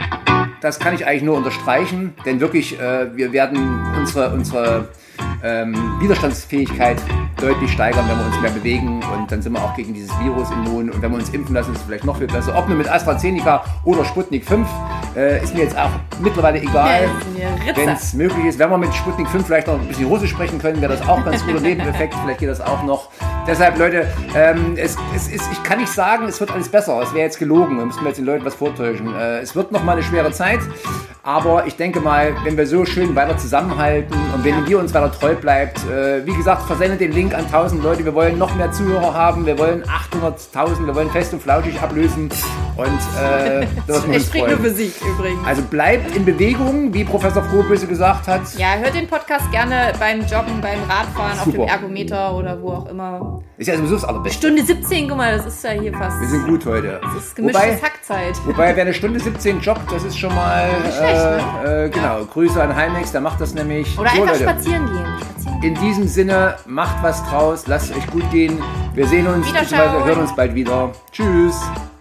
das kann ich eigentlich nur unterstreichen, denn wirklich, äh, wir werden unsere, unsere ähm, Widerstandsfähigkeit deutlich steigern, wenn wir uns mehr bewegen und dann sind wir auch gegen dieses Virus immun und wenn wir uns impfen lassen, ist es vielleicht noch viel besser. Ob nur mit AstraZeneca oder Sputnik fünf, äh, ist mir jetzt auch mittlerweile egal. Ja, ist mir Ritzer. Wenn es möglich ist, wenn wir mit Sputnik fünf vielleicht noch ein bisschen Russisch sprechen können, wäre das auch ganz guter Nebeneffekt, vielleicht geht das auch noch. Deshalb, Leute, ähm, es, es ist, ich kann nicht sagen, es wird alles besser, es wäre jetzt gelogen, wir müssen jetzt den Leuten was vortäuschen. Äh, es wird noch mal eine schwere Zeit, aber ich denke mal, wenn wir so schön weiter zusammenhalten und wenn ihr uns weiter treu bleibt, äh, wie gesagt, versendet den Link an tausend Leute, wir wollen noch mehr Zuhörer haben, wir wollen achthunderttausend, wir wollen Fest und Flauschig ablösen und äh, das wird Er uns spricht nur für freuen. sich übrigens. Also bleibt in Bewegung, wie Professor Frohböse gesagt hat. Ja, hört den Podcast gerne beim Joggen, beim Radfahren, auf Super. dem Ergometer oder wo auch immer. Ist ja sowieso das Allerbeste. Stunde siebzehn, guck mal, das ist ja hier fast. Wir sind gut heute. Das ist gemischtes Wobei, Hackzeit. wobei, wer eine Stunde siebzehn joggt, das ist schon mal Nicht schlecht, äh, äh, genau. Grüße an Heinex, der macht das nämlich. Oder So, einfach Leute. spazieren gehen. Spazieren gehen. In diesem Sinne, macht was draus, lasst es euch gut gehen. Wir sehen uns, Wiederschauen. beziehungsweise hören uns bald wieder. Tschüss.